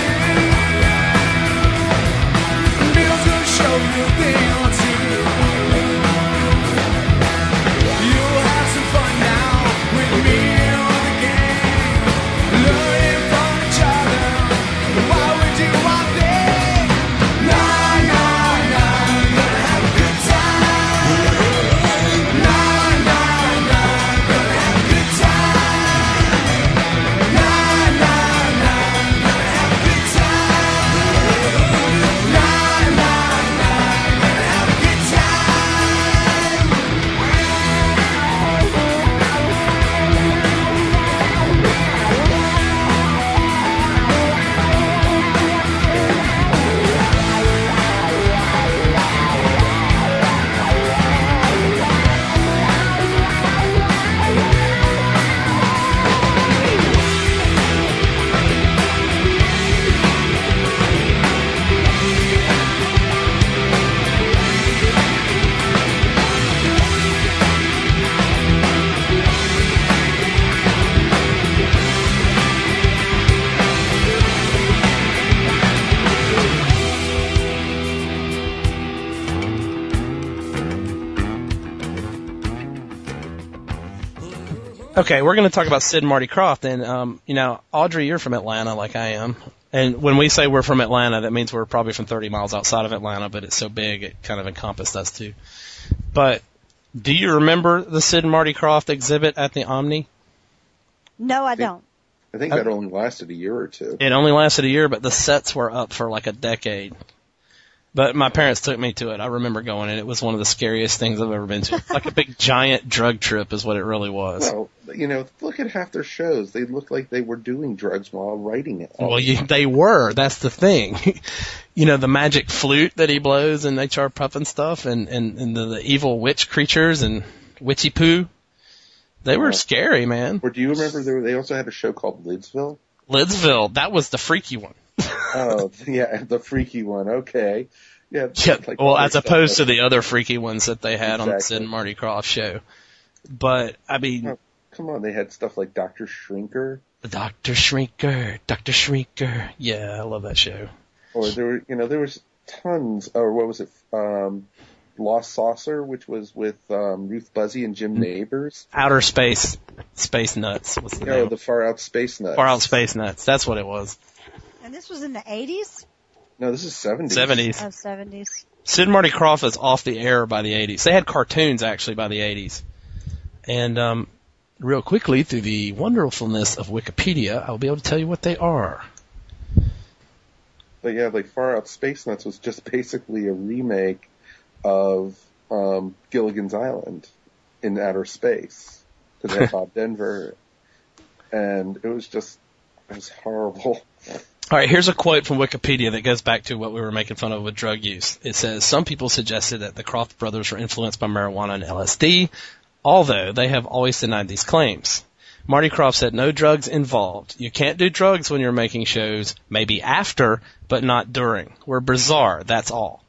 Bill's gonna show you a thing or two. You'll have some fun now with me on the game. Learning from each other while we do our thing. Nah, nah, nah, gonna have a good time. Nah, nah, nah, gonna have a good time. Okay, we're going to talk about Sid and Marty Krofft, and um, you know, Audrey, you're from Atlanta, like I am, and when we say we're from Atlanta, that means we're probably from thirty miles outside of Atlanta, but it's so big it kind of encompassed us too. But do you remember the Sid and Marty Krofft exhibit at the Omni? No, I don't. I think that only lasted a year or two. It only lasted a year, but the sets were up for like a decade. But my parents took me to it. I remember going, and it was one of the scariest things I've ever been to. Like a big giant drug trip is what it really was. Well, you know, look at half their shows. They look like they were doing drugs while writing it. Well, you, they were. That's the thing. You know, the magic flute that he blows in H R Puff and stuff, and, and, and the, the evil witch creatures and Witchy Poo. They were uh, scary, man. Or do you remember there, they also had a show called Lidsville? Lidsville. That was the freaky one. Oh, yeah, the freaky one. Okay. Yeah. yeah like well, as opposed to the other freaky ones that they had exactly. on the Sid and Marty Krofft show. But, I mean... Oh, come on, they had stuff like Doctor Shrinker. Doctor Shrinker, Doctor Shrinker. Yeah, I love that show. Or there were, you know, there was tons, or what was it, um, Lost Saucer, which was with um, Ruth Buzzy and Jim Neighbors. Outer Space, Space Nuts. What's the oh, name? the Far Out Space Nuts. Far Out Space Nuts. That's what it was. And this was in the eighties? No, this is seventies. seventies. Oh, seventies. Sid and Marty Krofft is off the air by the eighties. They had cartoons, actually, by the eighties. And um, real quickly, through the wonderfulness of Wikipedia, I'll be able to tell you what they are. But yeah, like Far Out Space Nuts was just basically a remake of um, Gilligan's Island in outer space. Because it had Bob Denver. And it was just, it was horrible. All right, here's a quote from Wikipedia that goes back to what we were making fun of with drug use. It says, some people suggested that the Croft brothers were influenced by marijuana and L S D, although they have always denied these claims. Marty Krofft said, no drugs involved. You can't do drugs when you're making shows, maybe after, but not during. We're bizarre, that's all.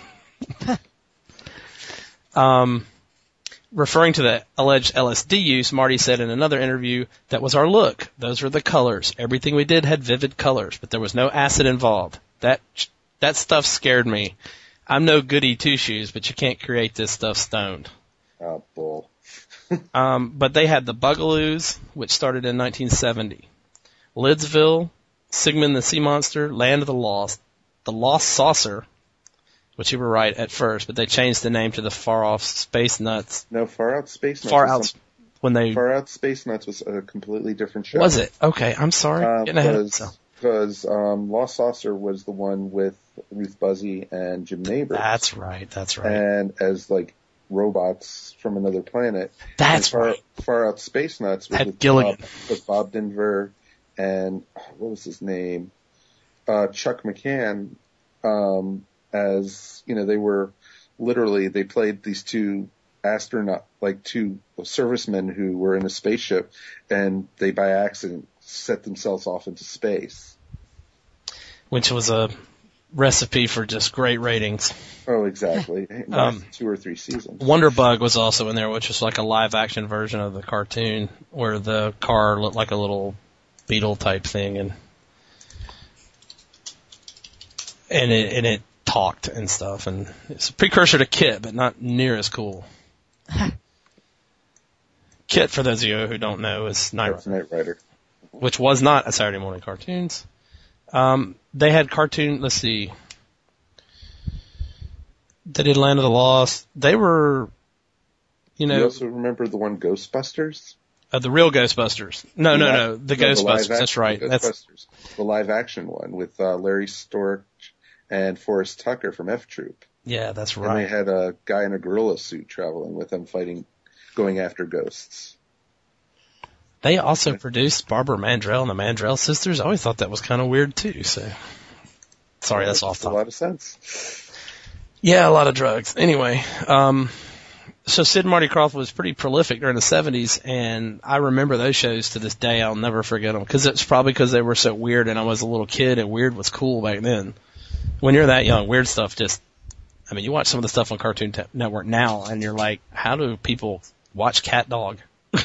um, referring to the alleged L S D use, Marty said in another interview, that was our look. Those were the colors. Everything we did had vivid colors, but there was no acid involved. That, that stuff scared me. I'm no goody two-shoes, but you can't create this stuff stoned. Oh, bull. um, but they had the Bugaloos, which started in nineteen seventy. Lidsville, Sigmund the Sea Monster, Land of the Lost, the Lost Saucer, which you were right at first, but they changed the name to the Far Off Space Nuts. No, Far Out Space Nuts. Far Out, when they... Far Out Space Nuts was a completely different show. Was it? Okay, I'm sorry. Uh, Getting ahead of because, myself. Because um, Lost Saucer was the one with Ruth Buzzy and Jim Nabors. That's right, that's right. And as, like, robots from another planet. That's Far, right. Far Out Space Nuts was Had with Gilligan. Bob, with Bob Denver and, what was his name? Uh, Chuck McCann, um, as, you know, they were literally, they played these two astronaut, like two servicemen who were in a spaceship, and they by accident set themselves off into space. Which was a recipe for just great ratings. Oh, exactly. It lasted um, two or three seasons. Wonderbug was also in there, which was like a live-action version of the cartoon, where the car looked like a little beetle type thing, and and it and it talked and stuff, and it's a precursor to Kit, but not near as cool. Kit, for those of you who don't know, is Knight Rider, Knight Rider, which was not a Saturday morning cartoons. Um, they had cartoon. Let's see. They did Land of the Lost. They were, you know. You also remember the one Ghostbusters? Uh, the real Ghostbusters. No, the no, li- no. The no, Ghostbusters. The That's right. The That's the live action one with uh, Larry Storch and Forrest Tucker from F Troop. Yeah, that's right. And they had a guy in a gorilla suit traveling with them, fighting, going after ghosts. They also produced Barbara Mandrell and the Mandrell sisters. I always thought that was kind of weird too. So, sorry, well, that's off topic. A lot of sense. Yeah, a lot of drugs. Anyway, um, so Sid and Marty Krofft was pretty prolific during the seventies, and I remember those shows to this day. I'll never forget them because it's probably because they were so weird, and I was a little kid, and weird was cool back then. When you're that young, weird stuff just. I mean, you watch some of the stuff on Cartoon Te- Network now, and you're like, how do people watch Cat Dog?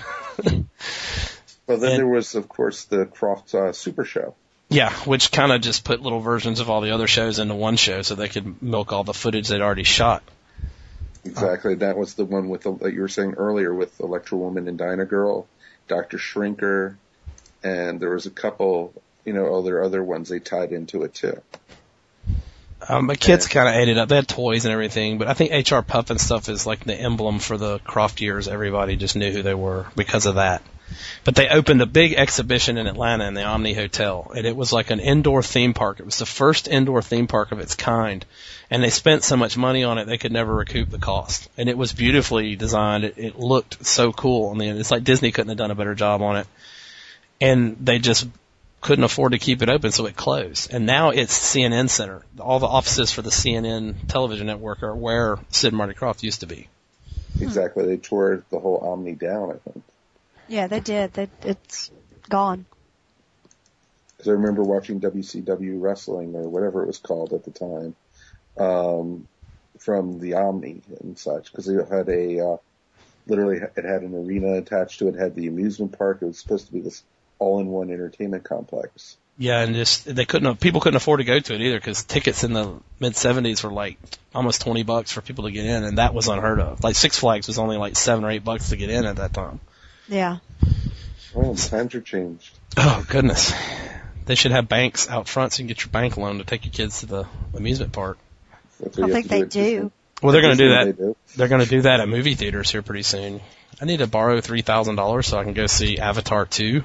Well, then and, there was, of course, the Krofft uh, Super Show. Yeah, which kind of just put little versions of all the other shows into one show so they could milk all the footage they'd already shot. Exactly. Uh, that was the one with the, that you were saying earlier with Electro Woman and Dyna Girl, Doctor Shrinker, and there was a couple, you know, other other ones they tied into it too. Um, my kids kind of ate it up. They had toys and everything, but I think H R Puff and stuff is like the emblem for the Krofft years. Everybody just knew who they were because of that. But they opened a big exhibition in Atlanta in the Omni Hotel, and it was like an indoor theme park. It was the first indoor theme park of its kind, and they spent so much money on it they could never recoup the cost. And it was beautifully designed. It, it looked so cool. I mean, it's like Disney couldn't have done a better job on it. And they just couldn't afford to keep it open, so it closed. And now it's C N N Center. All the offices for the C N N television network are where Sid and Marty Krofft used to be. Exactly. They tore the whole Omni down, I think. Yeah, they did. They, it's gone. Because I remember watching W C W Wrestling, or whatever it was called at the time, um, from the Omni and such, because it had a, uh, literally, it had an arena attached to it, had the amusement park. It was supposed to be this all-in-one entertainment complex. Yeah, and just they couldn't people couldn't afford to go to it either because tickets in the mid seventies were like almost twenty bucks for people to get in, and that was unheard of. Like Six Flags was only like seven or eight bucks to get in at that time. Yeah. Oh, the times are changed. Oh goodness, they should have banks out front so you can get your bank loan to take your kids to the amusement park. I think they do. Well, they're going to do that. They do. They're going to do that at movie theaters here pretty soon. I need to borrow three thousand dollars so I can go see Avatar two.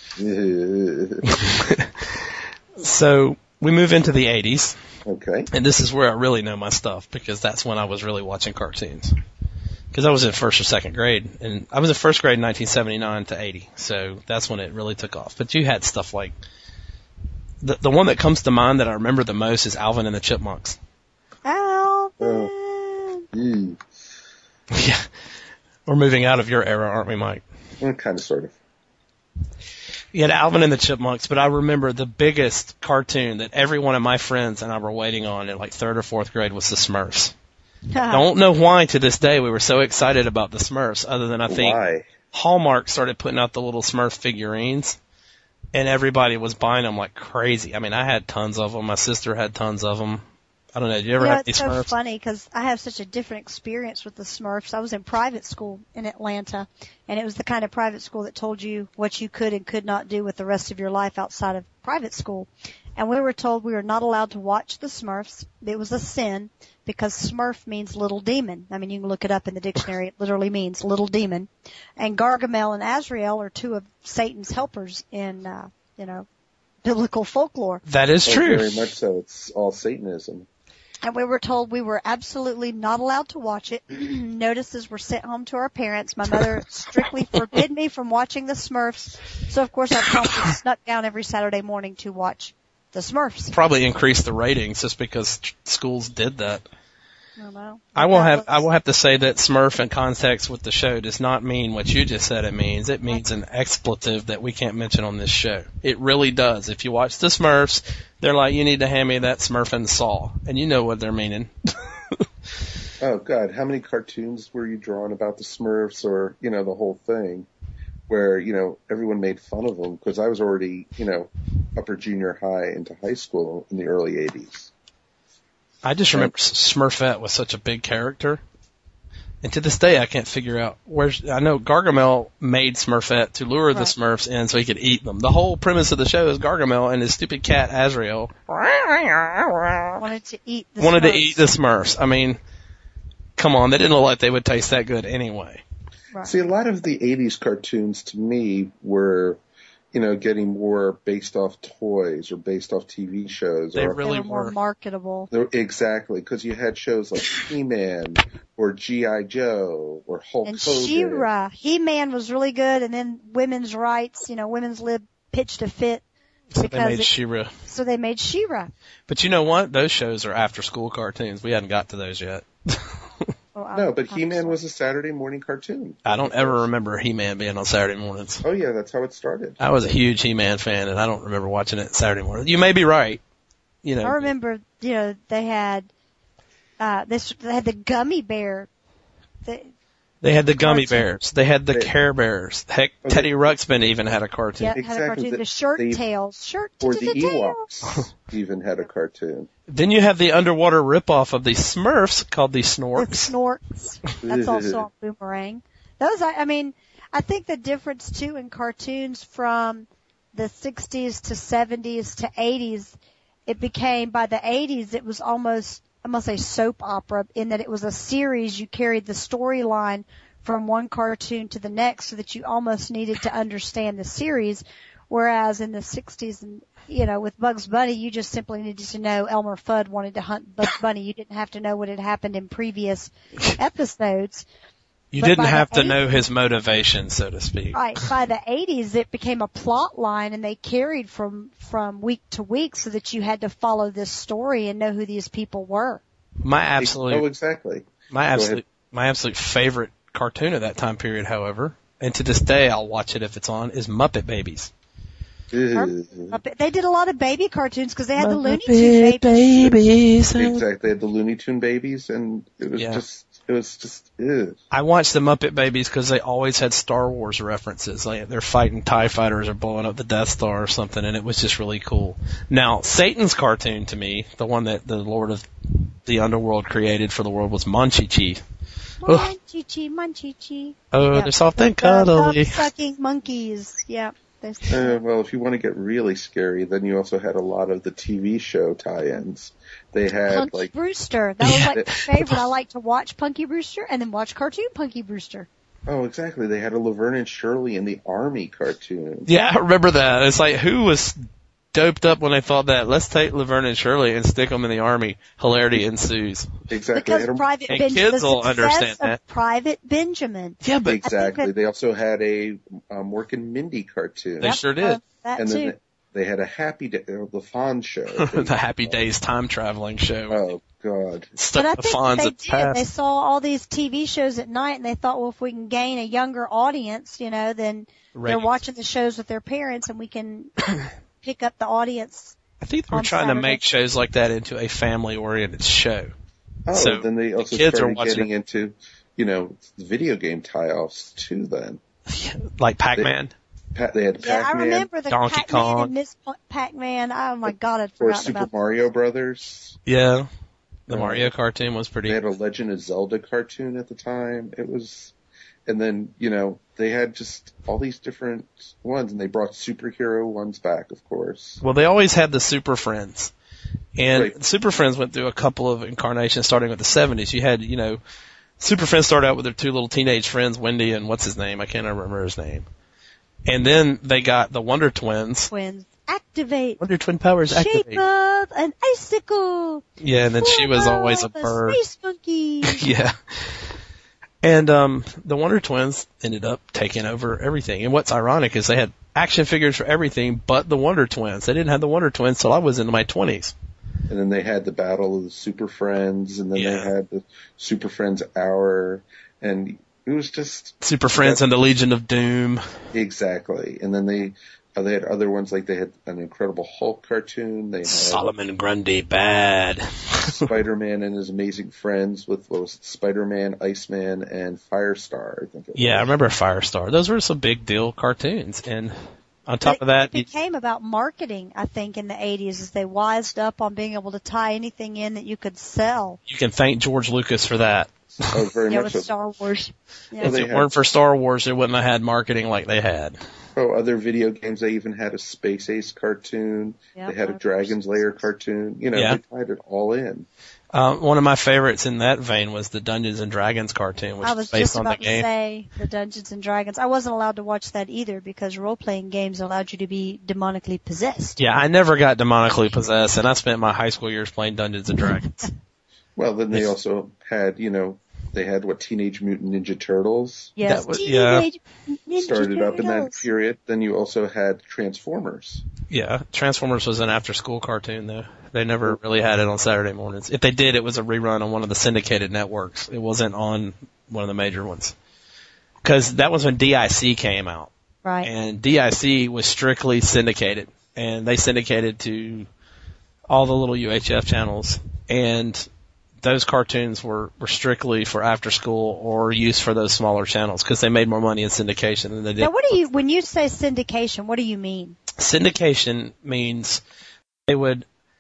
So we move into the eighties. Okay. And this is where I really know my stuff because that's when I was really watching cartoons. Because I was in first or second grade, and I was in first grade in nineteen seventy-nine to eighty, so that's when it really took off. But you had stuff like the the one that comes to mind that I remember the most is Alvin and the Chipmunks. Alvin. Mm. Yeah. We're moving out of your era, aren't we, Mike? Well, kind of, sort of. You had Alvin and the Chipmunks, but I remember the biggest cartoon that every one of my friends and I were waiting on in like third or fourth grade was the Smurfs. Don't know why to this day we were so excited about the Smurfs, other than I think Why? Hallmark started putting out the little Smurf figurines, and everybody was buying them like crazy. I mean, I had tons of them. My sister had tons of them. I don't know. Did you ever You know, have it's these so Smurfs? funny because I have such a different experience with the Smurfs. I was in private school in Atlanta, and it was the kind of private school that told you what you could and could not do with the rest of your life outside of private school. And we were told we were not allowed to watch the Smurfs. It was a sin because Smurf means little demon. I mean, you can look it up in the dictionary. It literally means little demon. And Gargamel and Azrael are two of Satan's helpers in, uh, you know, biblical folklore. That is Oh, true. very much so. It's all Satanism. And we were told we were absolutely not allowed to watch it. Notices were sent home to our parents. My mother strictly forbid me from watching the Smurfs. So, of course, I promptly snuck down every Saturday morning to watch the Smurfs. Probably increased the ratings just because t- schools did that. I don't know. I will That have was- I will have to say that Smurf in context with the show does not mean what you just said it means. It means an expletive that we can't mention on this show. It really does. If you watch the Smurfs, they're like, you need to hand me that Smurf and saw, and you know what they're meaning. Oh, God, how many cartoons were you drawing about the Smurfs or, you know, the whole thing where, you know, everyone made fun of them because I was already, you know, upper junior high into high school in the early eighties. I just remember Smurfette was such a big character, and to this day I can't figure out where's. I know Gargamel made Smurfette to lure the Right. Smurfs in so he could eat them. The whole premise of the show is Gargamel and his stupid cat Azrael wanted to eat the wanted Smurfs. to eat the Smurfs. I mean, come on, they didn't look like they would taste that good anyway. Right. See, a lot of the eighties cartoons to me were, you know, getting more based off toys or based off T V shows. They or, really they were more were. marketable. They're- exactly, because you had shows like He-Man or G I. Joe or Hulk And Hogan. She-Ra. He-Man was really good, and then women's rights, you know, women's lib pitched a fit So they because made it, She-Ra. so they made She-Ra. But you know what? Those shows are after-school cartoons. We hadn't got to those yet. Oh, I'm- No, but I'm He-Man sorry. was a Saturday morning cartoon. I don't ever remember He-Man being on Saturday mornings. Oh, yeah, that's how it started. I was a huge He-Man fan, and I don't remember watching it Saturday morning. You may be right. You know, I remember, you know, they had, uh, this, they had the gummy bear. The, they had the Gummy cartoon. Bears. They had the They- Care Bears. Heck, Okay. Teddy Ruxpin even had a cartoon. yeah, had a Exactly. cartoon, The- the shirt they- tails, shirt Or the tails. Ewoks even had a cartoon. Then you have the underwater ripoff of the Smurfs called the The Snorks. Snorks. That's also on Boomerang. Those, I, I mean, I think the difference too in cartoons from the sixties to seventies to eighties, it became, by the eighties, it was almost, I must say soap opera, in that it was a series. You carried the storyline from one cartoon to the next so that you almost needed to understand the series. Whereas in the sixties and, you know, with Bugs Bunny, you just simply needed to know Elmer Fudd wanted to hunt Bugs Bunny. You didn't have to know what had happened in previous episodes. You But didn't by the have to eighties know his motivation, so to speak. Right. By the eighties, it became a plot line, and they carried from from week to week, so that you had to follow this story and know who these people were. My Oh, absolute, exactly. my Go absolute, ahead. my absolute favorite cartoon of that time period, however, and to this day I'll watch it if it's on, is Muppet Babies. Ew. They did a lot of baby cartoons because they had the Looney Tunes babies. Babies. Exactly. They had the Looney Tune babies, and it was Yeah. just, it was just, ew. I watched the Muppet Babies because they always had Star Wars references. Like they're fighting TIE fighters or blowing up the Death Star or something, and it was just really cool. Now, Satan's cartoon to me, the one that the Lord of the Underworld created for the world, was Monchi-Chi. Ugh. Munchie-chi, munchie-chi. Oh, Yeah. they're soft and The cuddly. sucking monkeys. Yeah. There's- Uh, well, if you want to get really scary, then you also had a lot of the T V show tie-ins. They had Punky like, Brewster. That was Yeah. like my favorite. I like to watch Punky Brewster and then watch cartoon Punky Brewster. oh, exactly. They had a Laverne and Shirley in the Army cartoon. Yeah, I remember that. It's like, who was doped up when they thought that? Let's take Laverne and Shirley and stick them in the Army. Hilarity ensues. Exactly. They Because had a- Private and Benjamin, kids the will success understand of that. Private Benjamin. Yeah, but exactly. that- They also had a um, Mork and Mindy cartoon. they sure did. Uh, that and too. then They had a Happy Day, uh, the Fonz show. The Happy Days time traveling show. Oh God! Stuck But I the think Fonz they at the did. past. They saw all these T V shows at night, and they thought, well, if we can gain a younger audience, you know, then they're Ratings. watching the shows with their parents, and we can pick up the audience. I think they were on trying Saturday. to make shows like that into a family-oriented show. Oh, So then they also the kids are started watching getting into, you know, the video game tie-offs too. Then Like Pac-Man. Pa- they had Yeah, I Pac-Man remember the Donkey Pac-Man Kong. and Miss Pa- Pac-Man. Oh my God, I'd or forgotten Super about Mario Brothers. Yeah. The Uh, Mario cartoon was pretty. They had a Legend of Zelda cartoon at the time. It was, and then you know they had just all these different ones, and they brought superhero ones back, of course. Well, they always had the Super Friends. And Right. Super Friends went through a couple of incarnations starting with the seventies. You had, you know, Super Friends started out with their two little teenage friends, Wendy and what's his name? I can't remember his name. And then they got the Wonder Twins. Twins. Activate. Wonder Twin powers Shape activate. of an icicle. Yeah, and then she was Form always a of bird. Space monkey. Yeah. And um the Wonder Twins ended up taking over everything. And what's ironic is they had action figures for everything but the Wonder Twins. They didn't have the Wonder Twins till I was in my twenties. And then they had the Battle of the Super Friends, and then Yeah. they had the Super Friends Hour, and it was just Super Friends and the Legion of Doom. exactly. And then they uh, they had other ones, like they had an Incredible Hulk cartoon. They had Solomon Grundy, bad. Spider-Man and His Amazing Friends with what was it, Spider-Man, Iceman, and Firestar. I think. It Yeah, I was. remember Firestar. Those were some big deal cartoons. And on top But of that, it you, became about marketing, I think, in the eighties, as they wised up on being able to tie anything in that you could sell. you can thank George Lucas for that. Oh, very Yeah, much with so. Star Wars. Yeah. Well, If they it had- weren't for Star Wars, they wouldn't have had marketing like they had. Oh, other video games. They even had a Space Ace cartoon. Yeah, they had a of Dragon's course. Lair cartoon. You know, Yeah. they tied it all in. Um, one of my favorites in that vein was the Dungeons and Dragons cartoon, which I is was based just on the about to game. say the Dungeons and Dragons. I wasn't allowed to watch that either because role-playing games allowed you to be demonically possessed. Yeah, I never got demonically possessed, and I spent my high school years playing Dungeons and Dragons. Well, then they also had, you know, they had what Teenage Mutant Ninja Turtles Yes, That was- yeah. Teenage Ninja started up in that Turtles. period. Then you also had Transformers. Yeah, Transformers was an after-school cartoon, though. They never really had it on Saturday mornings. If they did, it was a rerun on one of the syndicated networks. It wasn't on one of the major ones. Because that was when D I C came out. Right. And D I C was strictly syndicated. And they syndicated to all the little U H F channels. And those cartoons were, were strictly for after school or used for those smaller channels because they made more money in syndication than they did. Now, what do you, when you say syndication, what do you mean? Syndication means they would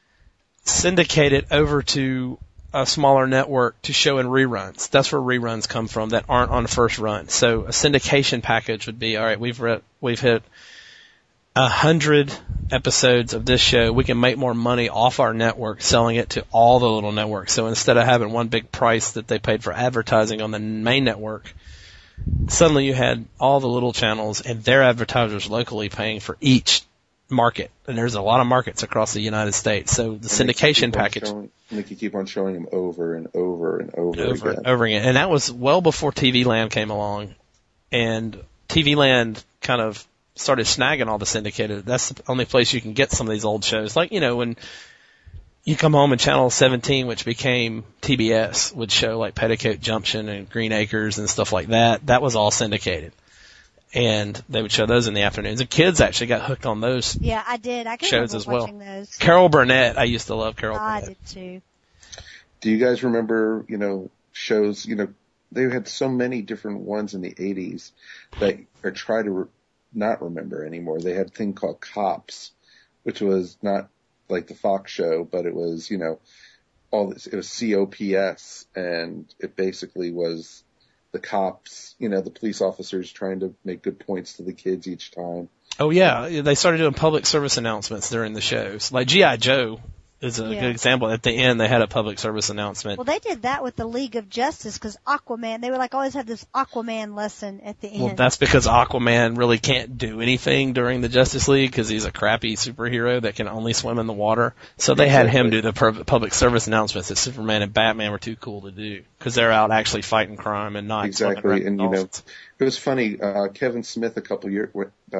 syndicate it over to a smaller network to show in reruns. That's where reruns come from that aren't on the first run. So a syndication package would be, all right, we've re- we've hit a hundred episodes of this show. We can make more money off our network selling it to all the little networks. So instead of having one big price that they paid for advertising on the main network, suddenly you had all the little channels and their advertisers locally paying for each market. And there's a lot of markets across the United States. So the And they could syndication keep on package showing- and they could keep on showing them over and over and over, over again. and over again. And that was well before T V Land came along. And T V Land kind of started snagging all the syndicated. That's the only place you can get some of these old shows. Like, you know, when you come home and Channel seventeen, which became T B S, would show like Petticoat Junction and Green Acres and stuff like that. That was all syndicated. And they would show those in the afternoons. And kids actually got hooked on those Yeah, I did. I can shows remember as well. watching those. Carol Burnett, I used to love Carol I Burnett. did too. Do you guys remember, you know, shows, you know, they had so many different ones in the eighties that I try to re- not remember anymore. They had a thing called Cops, which was not like the Fox show, but it was, you know, all this, it was C O P S, and it basically was the cops, you know, the police officers trying to make good points to the kids each time. Oh yeah, they started doing public service announcements during the shows. Like G I Joe is a Yeah. good example. At the end, they had a public service announcement. Well, they did that with the League of Justice because Aquaman, they would like always have this Aquaman lesson at the end. Well, that's because Aquaman really can't do anything during the Justice League because he's a crappy superhero that can only swim in the water. So they had him do the pub- public service announcements that Superman and Batman were too cool to do because they're out actually fighting crime and not swimming Exactly, around and you know, dolphins. it was funny. Uh, Kevin Smith, a couple years, about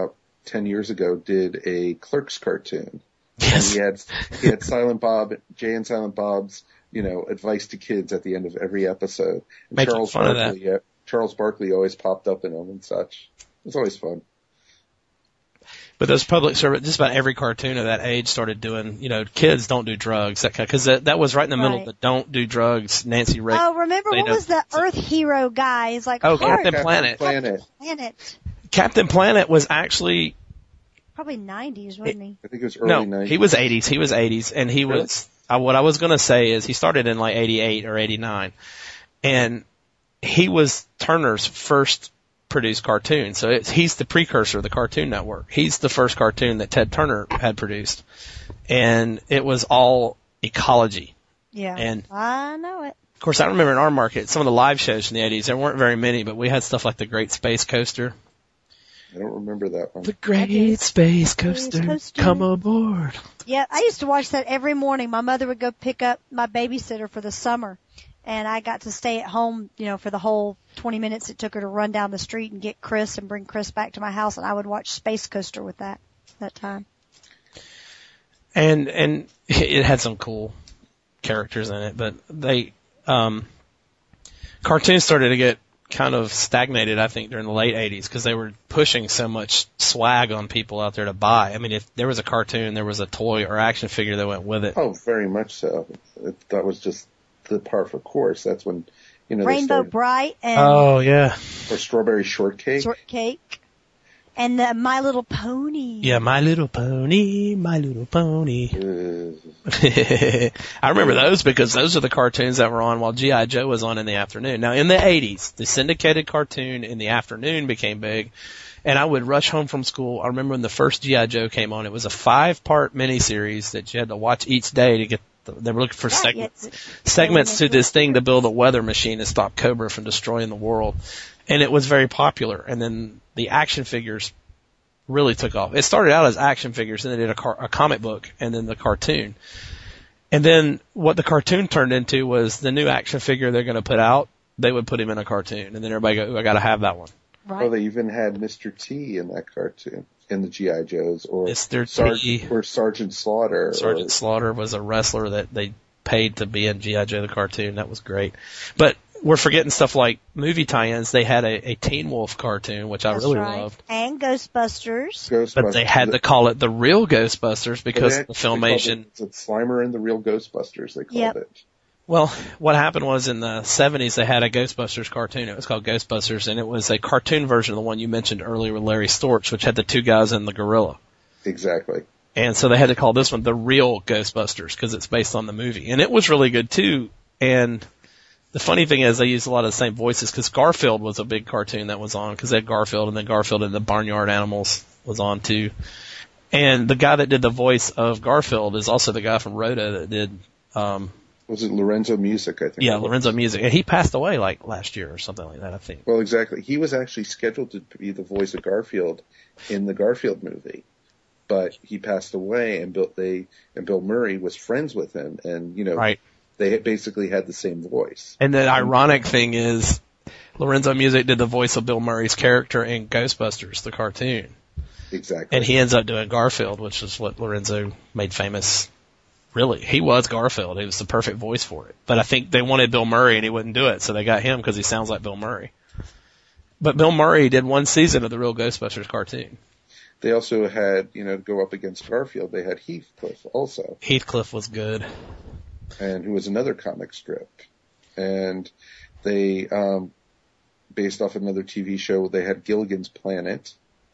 ten years ago, did a Clerks cartoon. Yes. And he had, he had Silent Bob, Jay and Silent Bob's, you know, advice to kids at the end of every episode. And Making Charles fun of Barkley, yeah, Charles Barkley always popped up in them and such. It was always fun. But those public service, just about every cartoon of that age started doing, you know, kids don't do drugs, that kind, because that, that was right in the middle Right. of the don't do drugs, Nancy Reagan. Oh, remember They what know- was the Earth Hero guy? He's like, Oh, Heart, Captain Planet. Planet. Planet. Captain Planet was actually, Probably nineties, wasn't he? I think it was early no, nineties. he was eighties, he was eighties, and he Really? was, uh, what I was gonna say is he started in like eighty-eight or eighty-nine, and he was Turner's first produced cartoon, so it's, he's the precursor of the Cartoon Network. He's the first cartoon that Ted Turner had produced, and it was all ecology. Yeah. And I know it. of course, I remember in our market, some of the live shows in the eighties, there weren't very many, but we had stuff like the Great Space Coaster. I don't remember that one. The Great Space Coaster, Coaster. come aboard. Yeah, I used to watch that every morning. My mother would go pick up my babysitter for the summer, and I got to stay at home, you know, for the whole twenty minutes it took her to run down the street and get Chris and bring Chris back to my house, and I would watch Space Coaster with that, that time. And, and it had some cool characters in it, but they, um, cartoons started to get kind of stagnated, I think, during the late eighties because they were pushing so much swag on people out there to buy. I mean, if there was a cartoon, there was a toy or action figure that went with it. Oh, very much so. It, that was just the par for course. That's when, you know, they Rainbow started, Bright and Oh, yeah. or Strawberry Shortcake. Shortcake and the My Little Pony. Yeah, My Little Pony, My Little Pony. Uh, I remember those because those are the cartoons that were on while G I. Joe was on in the afternoon. Now, in the eighties, the syndicated cartoon in the afternoon became big, and I would rush home from school. I remember when the first G I. Joe came on, it was a five-part miniseries that you had to watch each day to get the, they were looking for Yeah, segments, yeah. segments to this thing to build a weather machine to stop Cobra from destroying the world. And it was very popular. And then the action figures really took off. It started out as action figures, and they did a, car, a comic book, and then the cartoon. And then what the cartoon turned into was the new action figure they're going to put out, they would put him in a cartoon. And then everybody go, ooh, I got to have that one. Right. oh, they even had Mister T in that cartoon, in the G I. Joes, or Mister T. Sergeant, or Sergeant Slaughter. Sergeant or, Slaughter was a wrestler that they paid to be in G I. Joe the cartoon. That was great. But we're forgetting stuff like movie tie-ins. They had a, a Teen Wolf cartoon, which I That's really right. loved. And Ghostbusters. Ghostbusters. But they had to call it the real Ghostbusters because They of the actually called Filmation. It, it's Slimer and the Real Ghostbusters, they called Yep. it. Well, what happened was in the seventies they had a Ghostbusters cartoon. It was called Ghostbusters, and it was a cartoon version of the one you mentioned earlier with Larry Storch, which had the two guys and the gorilla. Exactly. And so they had to call this one the real Ghostbusters because it's based on the movie. And it was really good too. And the funny thing is they used a lot of the same voices because Garfield was a big cartoon that was on because they had Garfield, and then Garfield and the Barnyard Animals was on too. And the guy that did the voice of Garfield is also the guy from Rhoda that did, um, Was it Lorenzo Music, I think? yeah, it was. Lorenzo Music. And he passed away like last year or something like that, I think. Well, exactly. He was actually scheduled to be the voice of Garfield in the Garfield movie, but he passed away, and Bill, they, and Bill Murray was friends with him, and, you know, Right. they had basically had the same voice. And the ironic thing is Lorenzo Music did the voice of Bill Murray's character in Ghostbusters, the cartoon. Exactly. And he ends up doing Garfield, which is what Lorenzo made famous. Really, he was Garfield. He was the perfect voice for it. But I think they wanted Bill Murray and he wouldn't do it, so they got him because he sounds like Bill Murray. But Bill Murray did one season of the real Ghostbusters cartoon. They also had, you know, to go up against Garfield, they had Heathcliff also, Heathcliff was good. and who was another comic strip. And they, um, based off another T V show, they had Gilligan's Planet.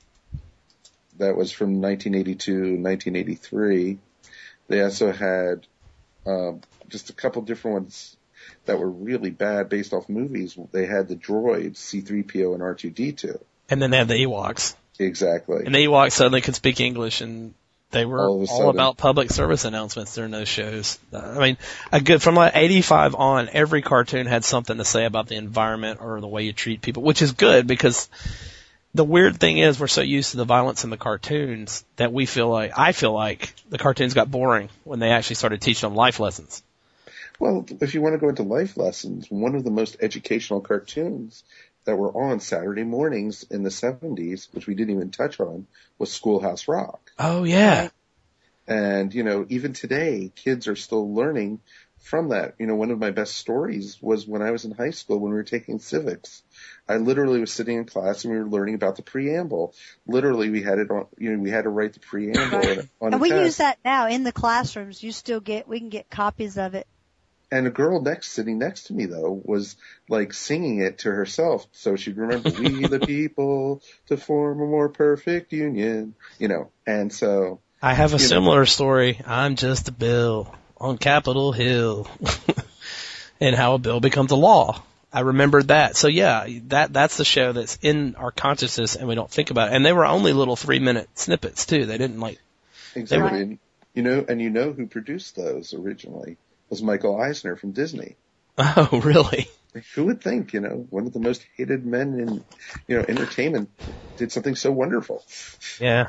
That was from nineteen eighty-two, nineteen eighty-three. They also had um, just a couple different ones that were really bad based off movies. They had the droids, C three P O and R two D two. And then they had the Ewoks. Exactly. And the Ewoks suddenly could speak English, and they were All all, of a sudden. about public service announcements during those shows. I mean, a good from like eighty-five on, every cartoon had something to say about the environment or the way you treat people, which is good because the weird thing is we're so used to the violence in the cartoons that we feel like, I feel like the cartoons got boring when they actually started teaching them life lessons. Well, if you want to go into life lessons, one of the most educational cartoons that were on Saturday mornings in the seventies, which we didn't even touch on, was Schoolhouse Rock. Oh, yeah. And, you know, even today, kids are still learning from that. You know, one of my best stories was when I was in high school when we were taking civics. I literally was sitting in class and we were learning about the preamble. Literally, we had it on, you know, we had to write the preamble Right. on And a we test. use that now in the classrooms. You still get, we can get copies of it. And a girl next, sitting next to me though, was like singing it to herself. So she'd remember, we the people to form a more perfect union, you know, and so. I have a you know, similar story. I'm just a bill on Capitol Hill and how a bill becomes a law. I remembered that. So yeah, that, that's the show that's in our consciousness and we don't think about it. And they were only little three minute snippets too. They didn't like. Exactly. They were, And, you know, and you know who produced those originally was Michael Eisner from Disney. oh, really? Who would think, you know, one of the most hated men in, you know, entertainment did something so wonderful. Yeah.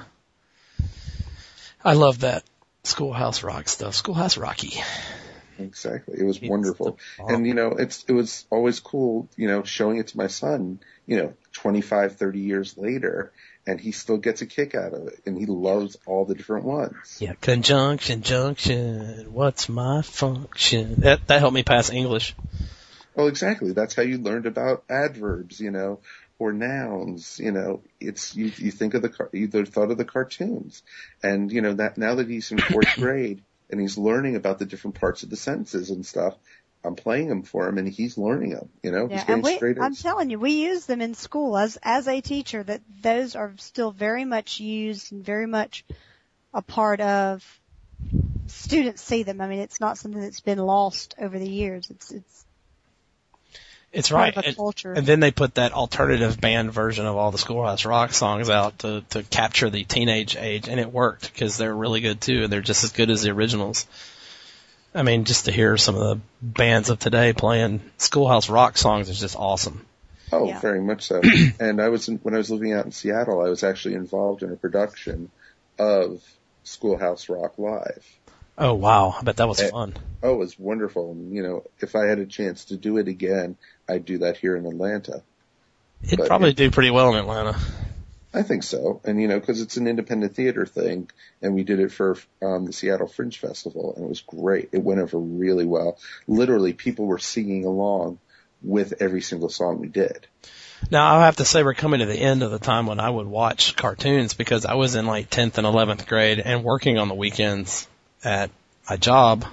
I love that Schoolhouse Rock stuff. Schoolhouse Rocky. Exactly. It was It's wonderful. the- And, you know, it's, it was always cool, you know, showing it to my son, you know, twenty-five, thirty years later, and he still gets a kick out of it, and he loves all the different ones. Yeah, conjunction, junction, what's my function? That, that helped me pass English. Well, exactly. That's how you learned about adverbs, you know, or nouns, you know, it's, you, you think of the, car- you thought of the cartoons. And, you know, that now that he's in fourth grade and he's learning about the different parts of the sentences and stuff, I'm playing them for him and he's learning them, you know, he's Yeah, getting and we, straight I'm A's. telling you, we use them in school as, as a teacher, that those are still very much used and very much a part of, students see them. I mean, it's not something that's been lost over the years. It's, it's, It's part right. of a And, culture. and then they put that alternative band version of all the Schoolhouse Rock songs out to, to capture the teenage age, and it worked because they're really good too, and they're just as good as the originals. I mean, just to hear some of the bands of today playing Schoolhouse Rock songs is just awesome. Oh, Yeah. very much so. And I was, in, when I was living out in Seattle, I was actually involved in a production of Schoolhouse Rock Live. Oh, wow. I bet that was Eh, fun. Oh, it was wonderful. And, you know, if I had a chance to do it again, I'd do that here in Atlanta. It'd but probably it- do pretty well in Atlanta. I think so. And, you know, because it's an independent theater thing, and we did it for um, the Seattle Fringe Festival, and it was great. It went over really well. Literally, people were singing along with every single song we did. Now, I'll have to say we're coming to the end of the time when I would watch cartoons because I was in like tenth and eleventh grade and working on the weekends at my job.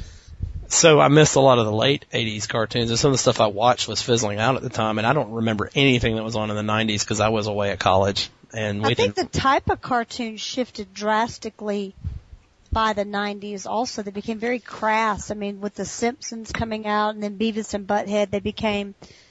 So I missed a lot of the late eighties cartoons, and some of the stuff I watched was fizzling out at the time, and I don't remember anything that was on in the nineties because I was away at college. And we I think didn't. the type of cartoon shifted drastically by the nineties also. They became very crass. I mean, with the Simpsons coming out and then Beavis and Butthead, they became,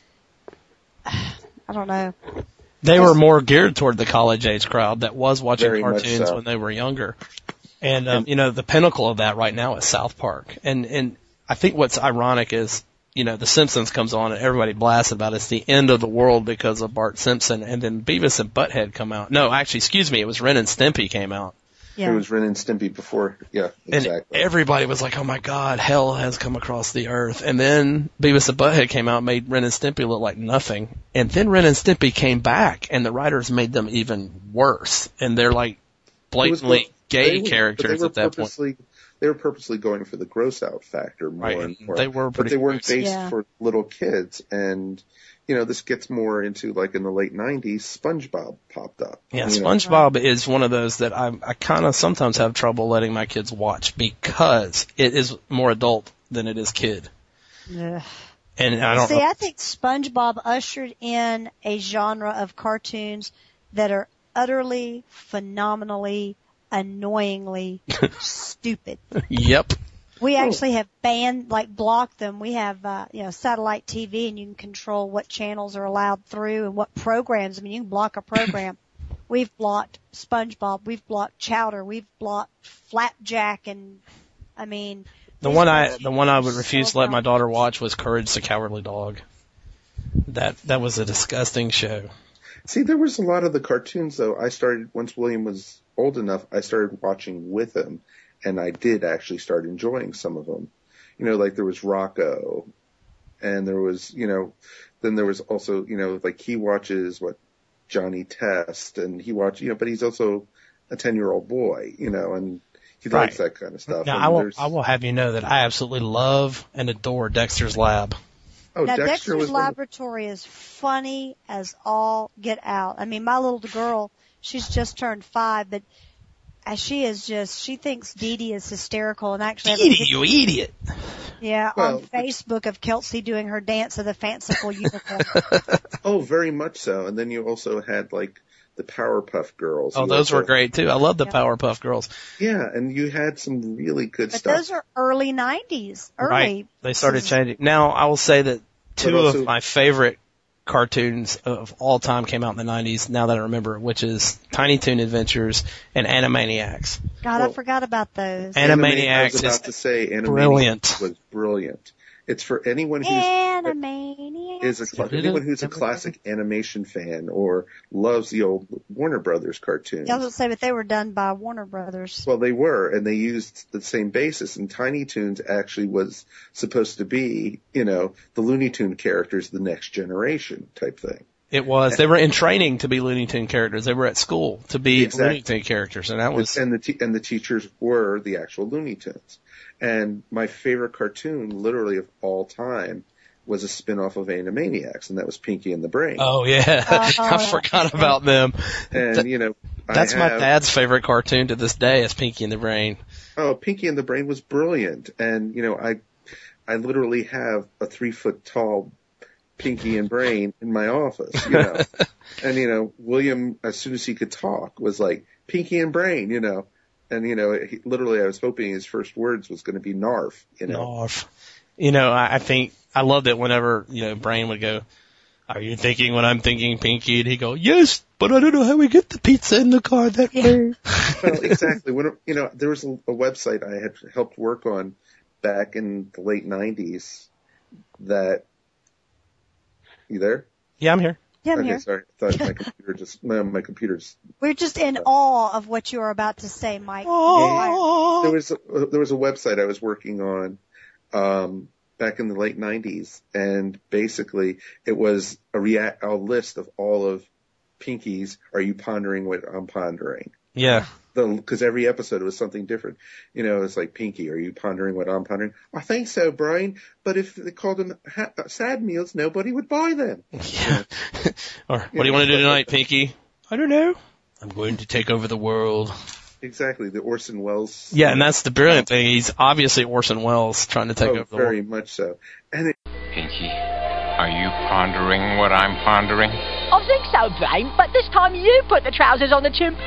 I don't know. They were more geared toward the college age crowd that was watching Very much cartoons so. when they were younger. And, um, you know, the pinnacle of that right now is South Park. And, and I think what's ironic is, you know, The Simpsons comes on and everybody blasts about it's the end of the world because of Bart Simpson. And then Beavis and Butthead come out. No, actually, excuse me, it was Ren and Stimpy came out. Yeah. It was Ren and Stimpy before. Yeah, And exactly. everybody was like, oh my God, hell has come across the earth. And then Beavis and Butthead came out and made Ren and Stimpy look like nothing. And then Ren and Stimpy came back and the writers made them even worse. And they're like blatantly It was- gay they were- characters but they were at that point. purposely, They were purposely going for the gross out factor more Right. and more. They were but pretty they weren't gross. based Yeah. for little kids. And, you know, this gets more into like in the late nineties, SpongeBob popped up. Yeah, you know. SpongeBob is one of those that I I kind of sometimes have trouble letting my kids watch because it is more adult than it is kid. Ugh. And I don't See, know. I think SpongeBob ushered in a genre of cartoons that are utterly, phenomenally, annoyingly stupid. Yep. We actually have banned, like blocked them. We have, uh, you know, satellite T V and you can control what channels are allowed through and what programs. I mean, you can block a program. We've blocked SpongeBob. We've blocked Chowder. We've blocked Flapjack and, I mean. The these one I cartoons the one I are would refuse so to let my dumb. daughter watch was Courage the Cowardly Dog. That that was a disgusting show. See, there was a lot of the cartoons though. I started, once William was old enough, I started watching with him. And I did actually start enjoying some of them. You know, like there was Rocco, and there was, you know, then there was also, you know, like he watches what Johnny Test, and he watch, you know, but he's also a ten-year-old boy, you know, and he Right. likes that kind of stuff. Now, and I will, there's- I will have you know that I absolutely love and adore Dexter's Lab. oh, now, Dexter Dexter's was one of- Laboratory is funny as all get out. I mean, my little girl, she's just turned five, but as she is just, she thinks Dee Dee is hysterical. And actually, I have a Edie, pic- you idiot! yeah, Well, on Facebook of Kelsey doing her dance of the fanciful unicorn. Oh, very much so. And then you also had like the Powerpuff Girls. Oh, You those also- were great too. I love the Yeah. Powerpuff Girls. Yeah, and you had some really good But stuff. those are early nineties. Early. Right. They started This is- changing. Now, I will say that two also- of my favorite cartoons of all time came out in the nineties, now that I remember, which is Tiny Toon Adventures and Animaniacs. God, I Well, forgot about those. Animaniacs I was is about to say Animaniacs brilliant. was brilliant. It's for anyone who's Animaniacs. is a cla- anyone who's a classic animation fan or loves the old Warner Brothers cartoons. Yeah, I was going to say, but they were done by Warner Brothers. Well, they were, and they used the same basis. And Tiny Toons actually was supposed to be, you know, the Looney Tune characters, the next generation type thing. It was. They were in training to be Looney Tune characters. They were at school to be Exactly. Looney Tune characters, and that was And the te- and the teachers were the actual Looney Tunes. And my favorite cartoon, literally of all time, was a spin-off of Animaniacs, and that was Pinky and the Brain. Oh yeah, Oh, I forgot about them. and that- you know, That's I my have, dad's favorite cartoon to this day is Pinky and the Brain. Oh, Pinky and the Brain was brilliant, and you know, I, I literally have a three foot tall Pinky and Brain in my office, you know, and you know, William, as soon as he could talk, was like Pinky and Brain, you know, and you know, he, literally, I was hoping his first words was going to be Narf, you know. Narf. You know, I, I think I loved it whenever you know Brain would go, "Are you thinking what I'm thinking, Pinky?" And he'd go, "Yes, but I don't know how we get the pizza in the car that way." Well, exactly. When you know, there was a, a website I had helped work on back in the late nineties. That you there? Yeah, I'm here. Yeah, I'm okay, here. sorry. I thought my computer just no, my computer's. We're just in awe of what you are about to say, Mike. Oh. There was a, there was a website I was working on um, back in the late nineties, and basically it was a rea- a list of all of Pinky's. Are you pondering what I'm pondering? Yeah. Because every episode was something different. You know, it's like, Pinky, are you pondering what I'm pondering? I think so, Brain. But if they called them ha- sad meals, nobody would buy them. Yeah. Or what do you want to do tonight, Pinky? I don't know. I'm going to take over the world. Exactly, the Orson Welles. Yeah, and that's the brilliant thing. He's obviously Orson Welles trying to take Oh, over the very world. much so. And it, Pinky, are you pondering what I'm pondering? I think so, Brain, but this time you put the trousers on the chimp.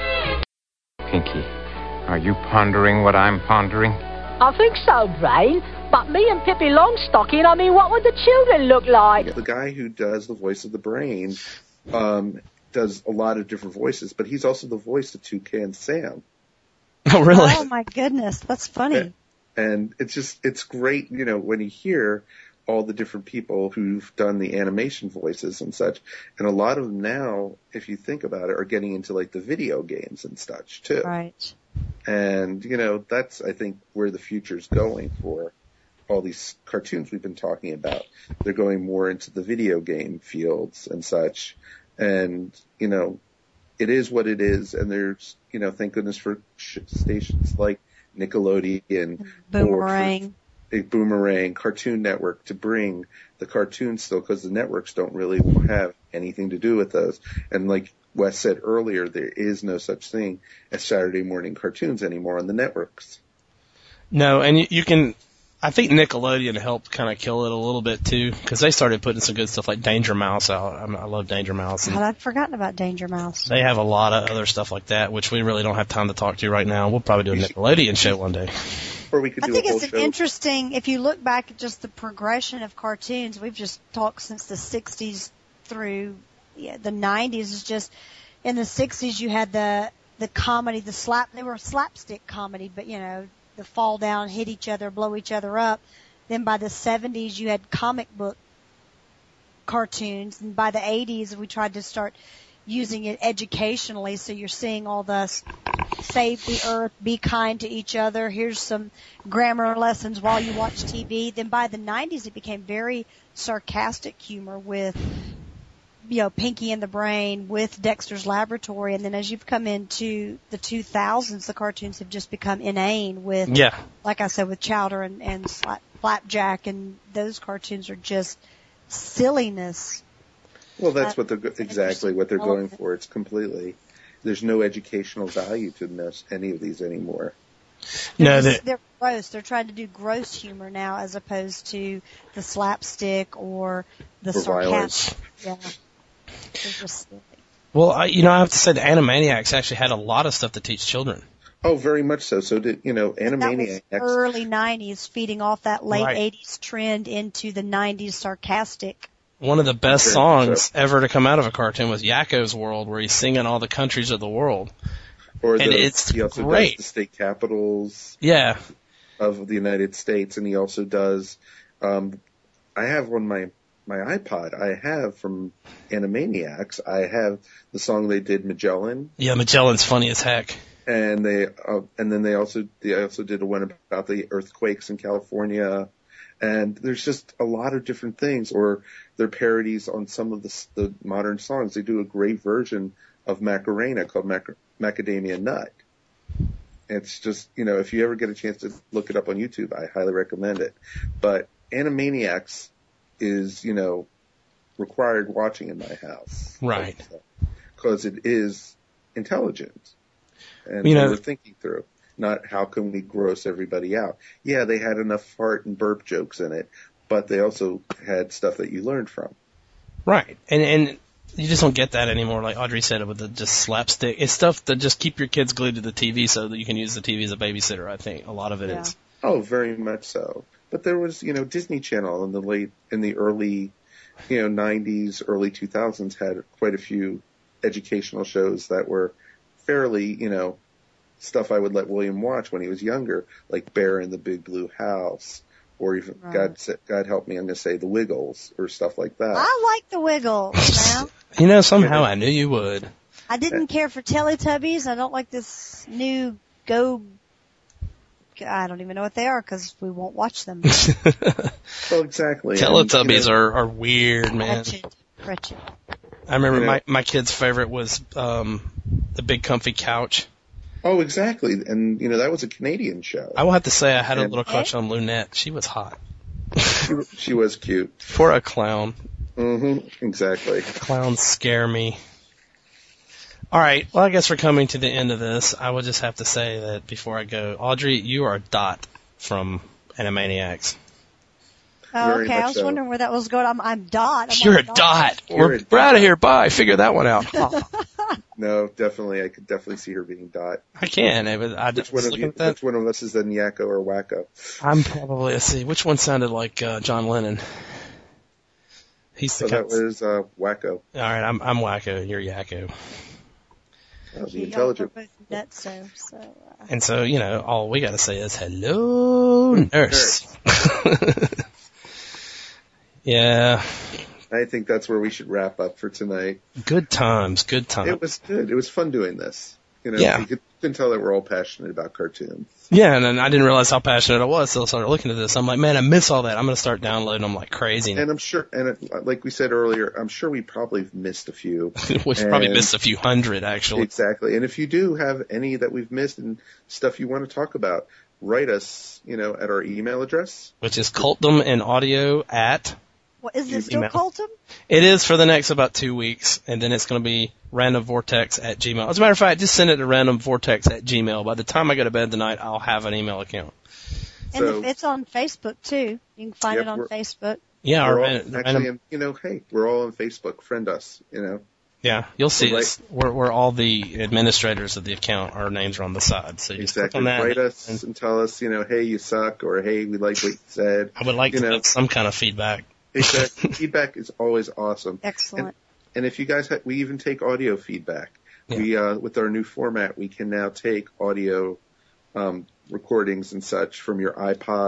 Pinky, are you pondering what I'm pondering? I think so, Brain, but me and Pippi Longstocking, I mean, what would the children look like? the guy who does the voice of the Brain um, does a lot of different voices, but he's also the voice of Toucan Sam. Oh, really? Oh my goodness, that's funny. And it's just, it's great, you know, when you hear all the different people who've done the animation voices and such. And a lot of them now, if you think about it, are getting into like the video games and such too. Right. And, you know, that's, I think, where the future's going for all these cartoons we've been talking about. They're going more into the video game fields and such. And, you know, it is what it is. And there's, you know, thank goodness for sh- stations like Nickelodeon, Boomerang. or for a Boomerang, Cartoon Network to bring the cartoons still, because the networks don't really have anything to do with those. And like Wes said earlier, there is no such thing as Saturday morning cartoons anymore on the networks. No, and you, you can. I think Nickelodeon helped kind of kill it a little bit too, because they started putting some good stuff like Danger Mouse out. I, mean, I love Danger Mouse. And God, I'd forgotten about Danger Mouse. they have a lot of other stuff like that, which we really don't have time to talk to right now. We'll probably do a Nickelodeon show one day. Or we could I do think a whole it's an show. interesting, if you look back at just the progression of cartoons, we've just talked since the sixties through yeah, the nineties. Is just, in the sixties you had the, the comedy, the slap, they were slapstick comedy, but you know, the fall down, hit each other, blow each other up. Then by the seventies you had comic book cartoons, and by the eighties we tried to start using it educationally. So you're seeing all the save the earth, be kind to each other. Here's some grammar lessons while you watch T V. Then by the nineties, it became very sarcastic humor with, you know, Pinky and the Brain, with Dexter's Laboratory. And then as you've come into the two thousands, the cartoons have just become inane with, yeah. like I said, with Chowder and, and Slap, Flapjack, and those cartoons are just silliness. Well, that's what they're exactly what they're going for. It's completely. There's no educational value to this, any of these anymore. They're No, just, they, they're gross. They're trying to do gross humor now, as opposed to the slapstick or the Or sarcastic. Yeah, they're just silly. well, I, you know, I have to say the Animaniacs actually had a lot of stuff to teach children. Oh, very much so. So did you know That was Animaniacs? early nineties, feeding off that late Right. eighties trend into the nineties sarcastic. One of the best Very songs so. ever to come out of a cartoon was Yakko's World, where he's singing all the countries of the world. Or And the, it's he also great. does the state capitals Yeah. of the United States, and he also does. Um, I have on my my iPod. I have from Animaniacs. I have the song they did, Magellan, Yeah, Magellan's funny as heck. and they uh, and then they also they also did a one about the earthquakes in California. And there's just a lot of different things, or their parodies on some of the, the modern songs. They do a great version of Macarena called Mac- Macadamia Nut. It's just, you know, if you ever get a chance to look it up on YouTube, I highly recommend it. But Animaniacs is, you know, required watching in my house. Right. Because it is intelligent. And You they know- were thinking through. Not how can we gross everybody out. Yeah, they had enough fart and burp jokes in it, but they also had stuff that you learned from. Right. And and you just don't get that anymore, like Audrey said, with the just slapstick. It's stuff that just keep your kids glued to the T V so that you can use the T V as a babysitter, I think. A lot of it Yeah. is. Oh, very much so. But there was, you know, Disney Channel in the late, in the early, you know, nineties, early two thousands had quite a few educational shows that were fairly, you know, stuff I would let William watch when he was younger, like Bear in the Big Blue House, or even, Right. God, God help me, I'm going to say The Wiggles, or stuff like that. I like the Wiggles now. You know, somehow I knew you would. I didn't care for Teletubbies. I don't like this new Go. I don't even know what they are because we won't watch them. Well, exactly. Teletubbies And, you know, are, are weird, man. Wretched, wretched. I remember You know- my, my kid's favorite was um the Big Comfy Couch. Oh, exactly. And, you know, that was a Canadian show. I will have to say I had a And- little crush on Lunette. She was hot. She, she was cute. For a clown. hmm Exactly. Clowns scare me. All right. Well, I guess we're coming to the end of this. I will just have to say that before I go, Audrey, you are Dot from Animaniacs. Oh, Very okay. much I was so. wondering where that was going. I'm, I'm Dot. I'm You're like, a Dot. You're We're, a we're out Dot. of here. Bye. Figure that one out. No, definitely. I could definitely see her being Dot. I can. I was, I Which was one of looking you, at that. which one of us is then Yakko or Wacko? I'm probably, let's see, which one sounded like uh, John Lennon? He's the So that kind was uh, Wacko. All right, I'm I'm Wacko, you're Yakko. Oh, the Y'all intelligent. are both nuts, so, so uh, And so, you know, all we got to say is, hello, nurse. Yeah, I think that's where we should wrap up for tonight. good times, good times. It was good. It was fun doing this. You know, Yeah. you could, you can tell that we're all passionate about cartoons. Yeah, and then I didn't realize how passionate I was until I started looking at this. I'm like, man, I miss all that. I'm going to start downloading them like crazy. And I'm sure, and it, like we said earlier, I'm sure we probably missed a few. We've probably And- missed a few hundred, actually. Exactly. And if you do have any that we've missed and stuff you want to talk about, write us, you know, at our email address. Which is cultum and audio at... what is this still Email. Colton? It is for the next about two weeks, and then it's going to be randomvortex at gmail. As a matter of fact, just send it to randomvortex at gmail. By the time I go to bed tonight, I'll have an email account. And So- if it's on Facebook too. You can find Yep, it on we're- Facebook. Yeah, We're our all, ran- actually, random, and, you know, hey, we're all on Facebook. Friend us, you know. yeah, you'll see Right. us. We're, we're all the administrators of the account. Our names are on the side, so you just click Exactly. on that. Write us and and tell us, you know, hey, you suck, or hey, we like what you said. I would like you to know. have some kind of feedback. Exactly. Feedback is always awesome. Excellent. And if you guys, ha- we even take audio feedback. Yeah. We, uh, with our new format, we can now take audio um, recordings and such from your iPod,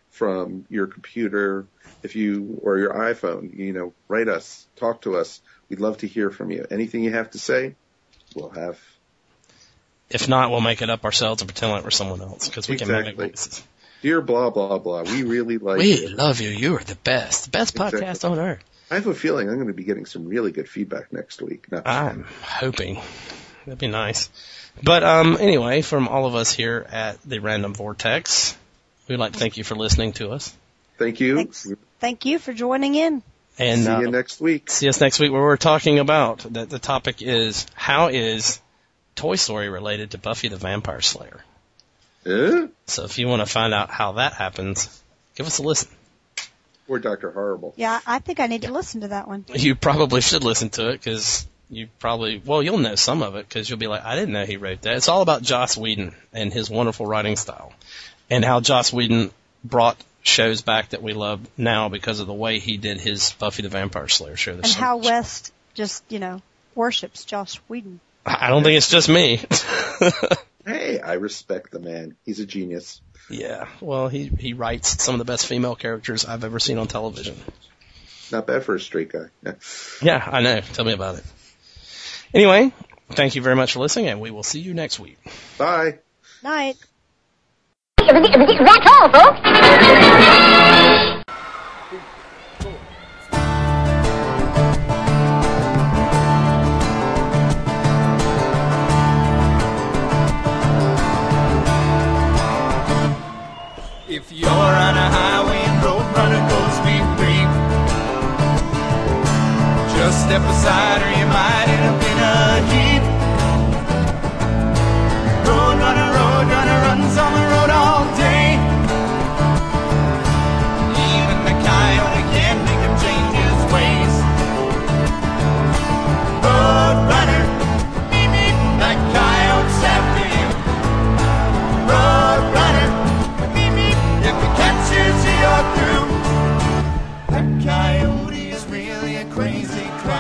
from your computer, if you or your iPhone, you know, write us, talk to us. We'd love to hear from you. Anything you have to say, we'll have. If not, we'll make it up ourselves and pretend like we're someone else because we Exactly. can mimic voices. Dear blah, blah, blah, we really like We you. love you. You are the best. The best podcast Exactly. on earth. I have a feeling I'm going to be getting some really good feedback next week. No. I'm hoping. That'd be nice. But um, anyway, from all of us here at the Random Vortex, we'd like to thank you for listening to us. Thank you. Thanks. Thank you for joining in. And See uh, you next week. see us next week where we're talking about, that the topic is, how is Toy Story related to Buffy the Vampire Slayer? Eh? So if you want to find out how that happens, give us a listen. Or Doctor Horrible. Yeah, I think I need to listen to that one. You probably should listen to it because you probably, well, you'll know some of it because you'll be like, I didn't know he wrote that. It's all about Joss Whedon and his wonderful writing style and how Joss Whedon brought shows back that we love now because of the way he did his Buffy the Vampire Slayer show. And how West just, you know, worships Joss Whedon. I don't think it's just me. Hey, I respect the man. He's a genius. Yeah, well, he, he writes some of the best female characters I've ever seen on television. Not bad for a straight guy. Yeah. Yeah, I know. Tell me about it. Anyway, thank you very much for listening, and we will see you next week. Bye. Night. That's all, folks. If you're on a highway and roadrunner goes speed creep, just step aside or you might end up in a heap. Roadrunner, roadrunner runs on the road all day. Even the coyote can't make him change his ways. Roadrunner, beep beep, that coyote's after you. Roadrunner, if it catches you, you're through. That coyote is really a crazy clown.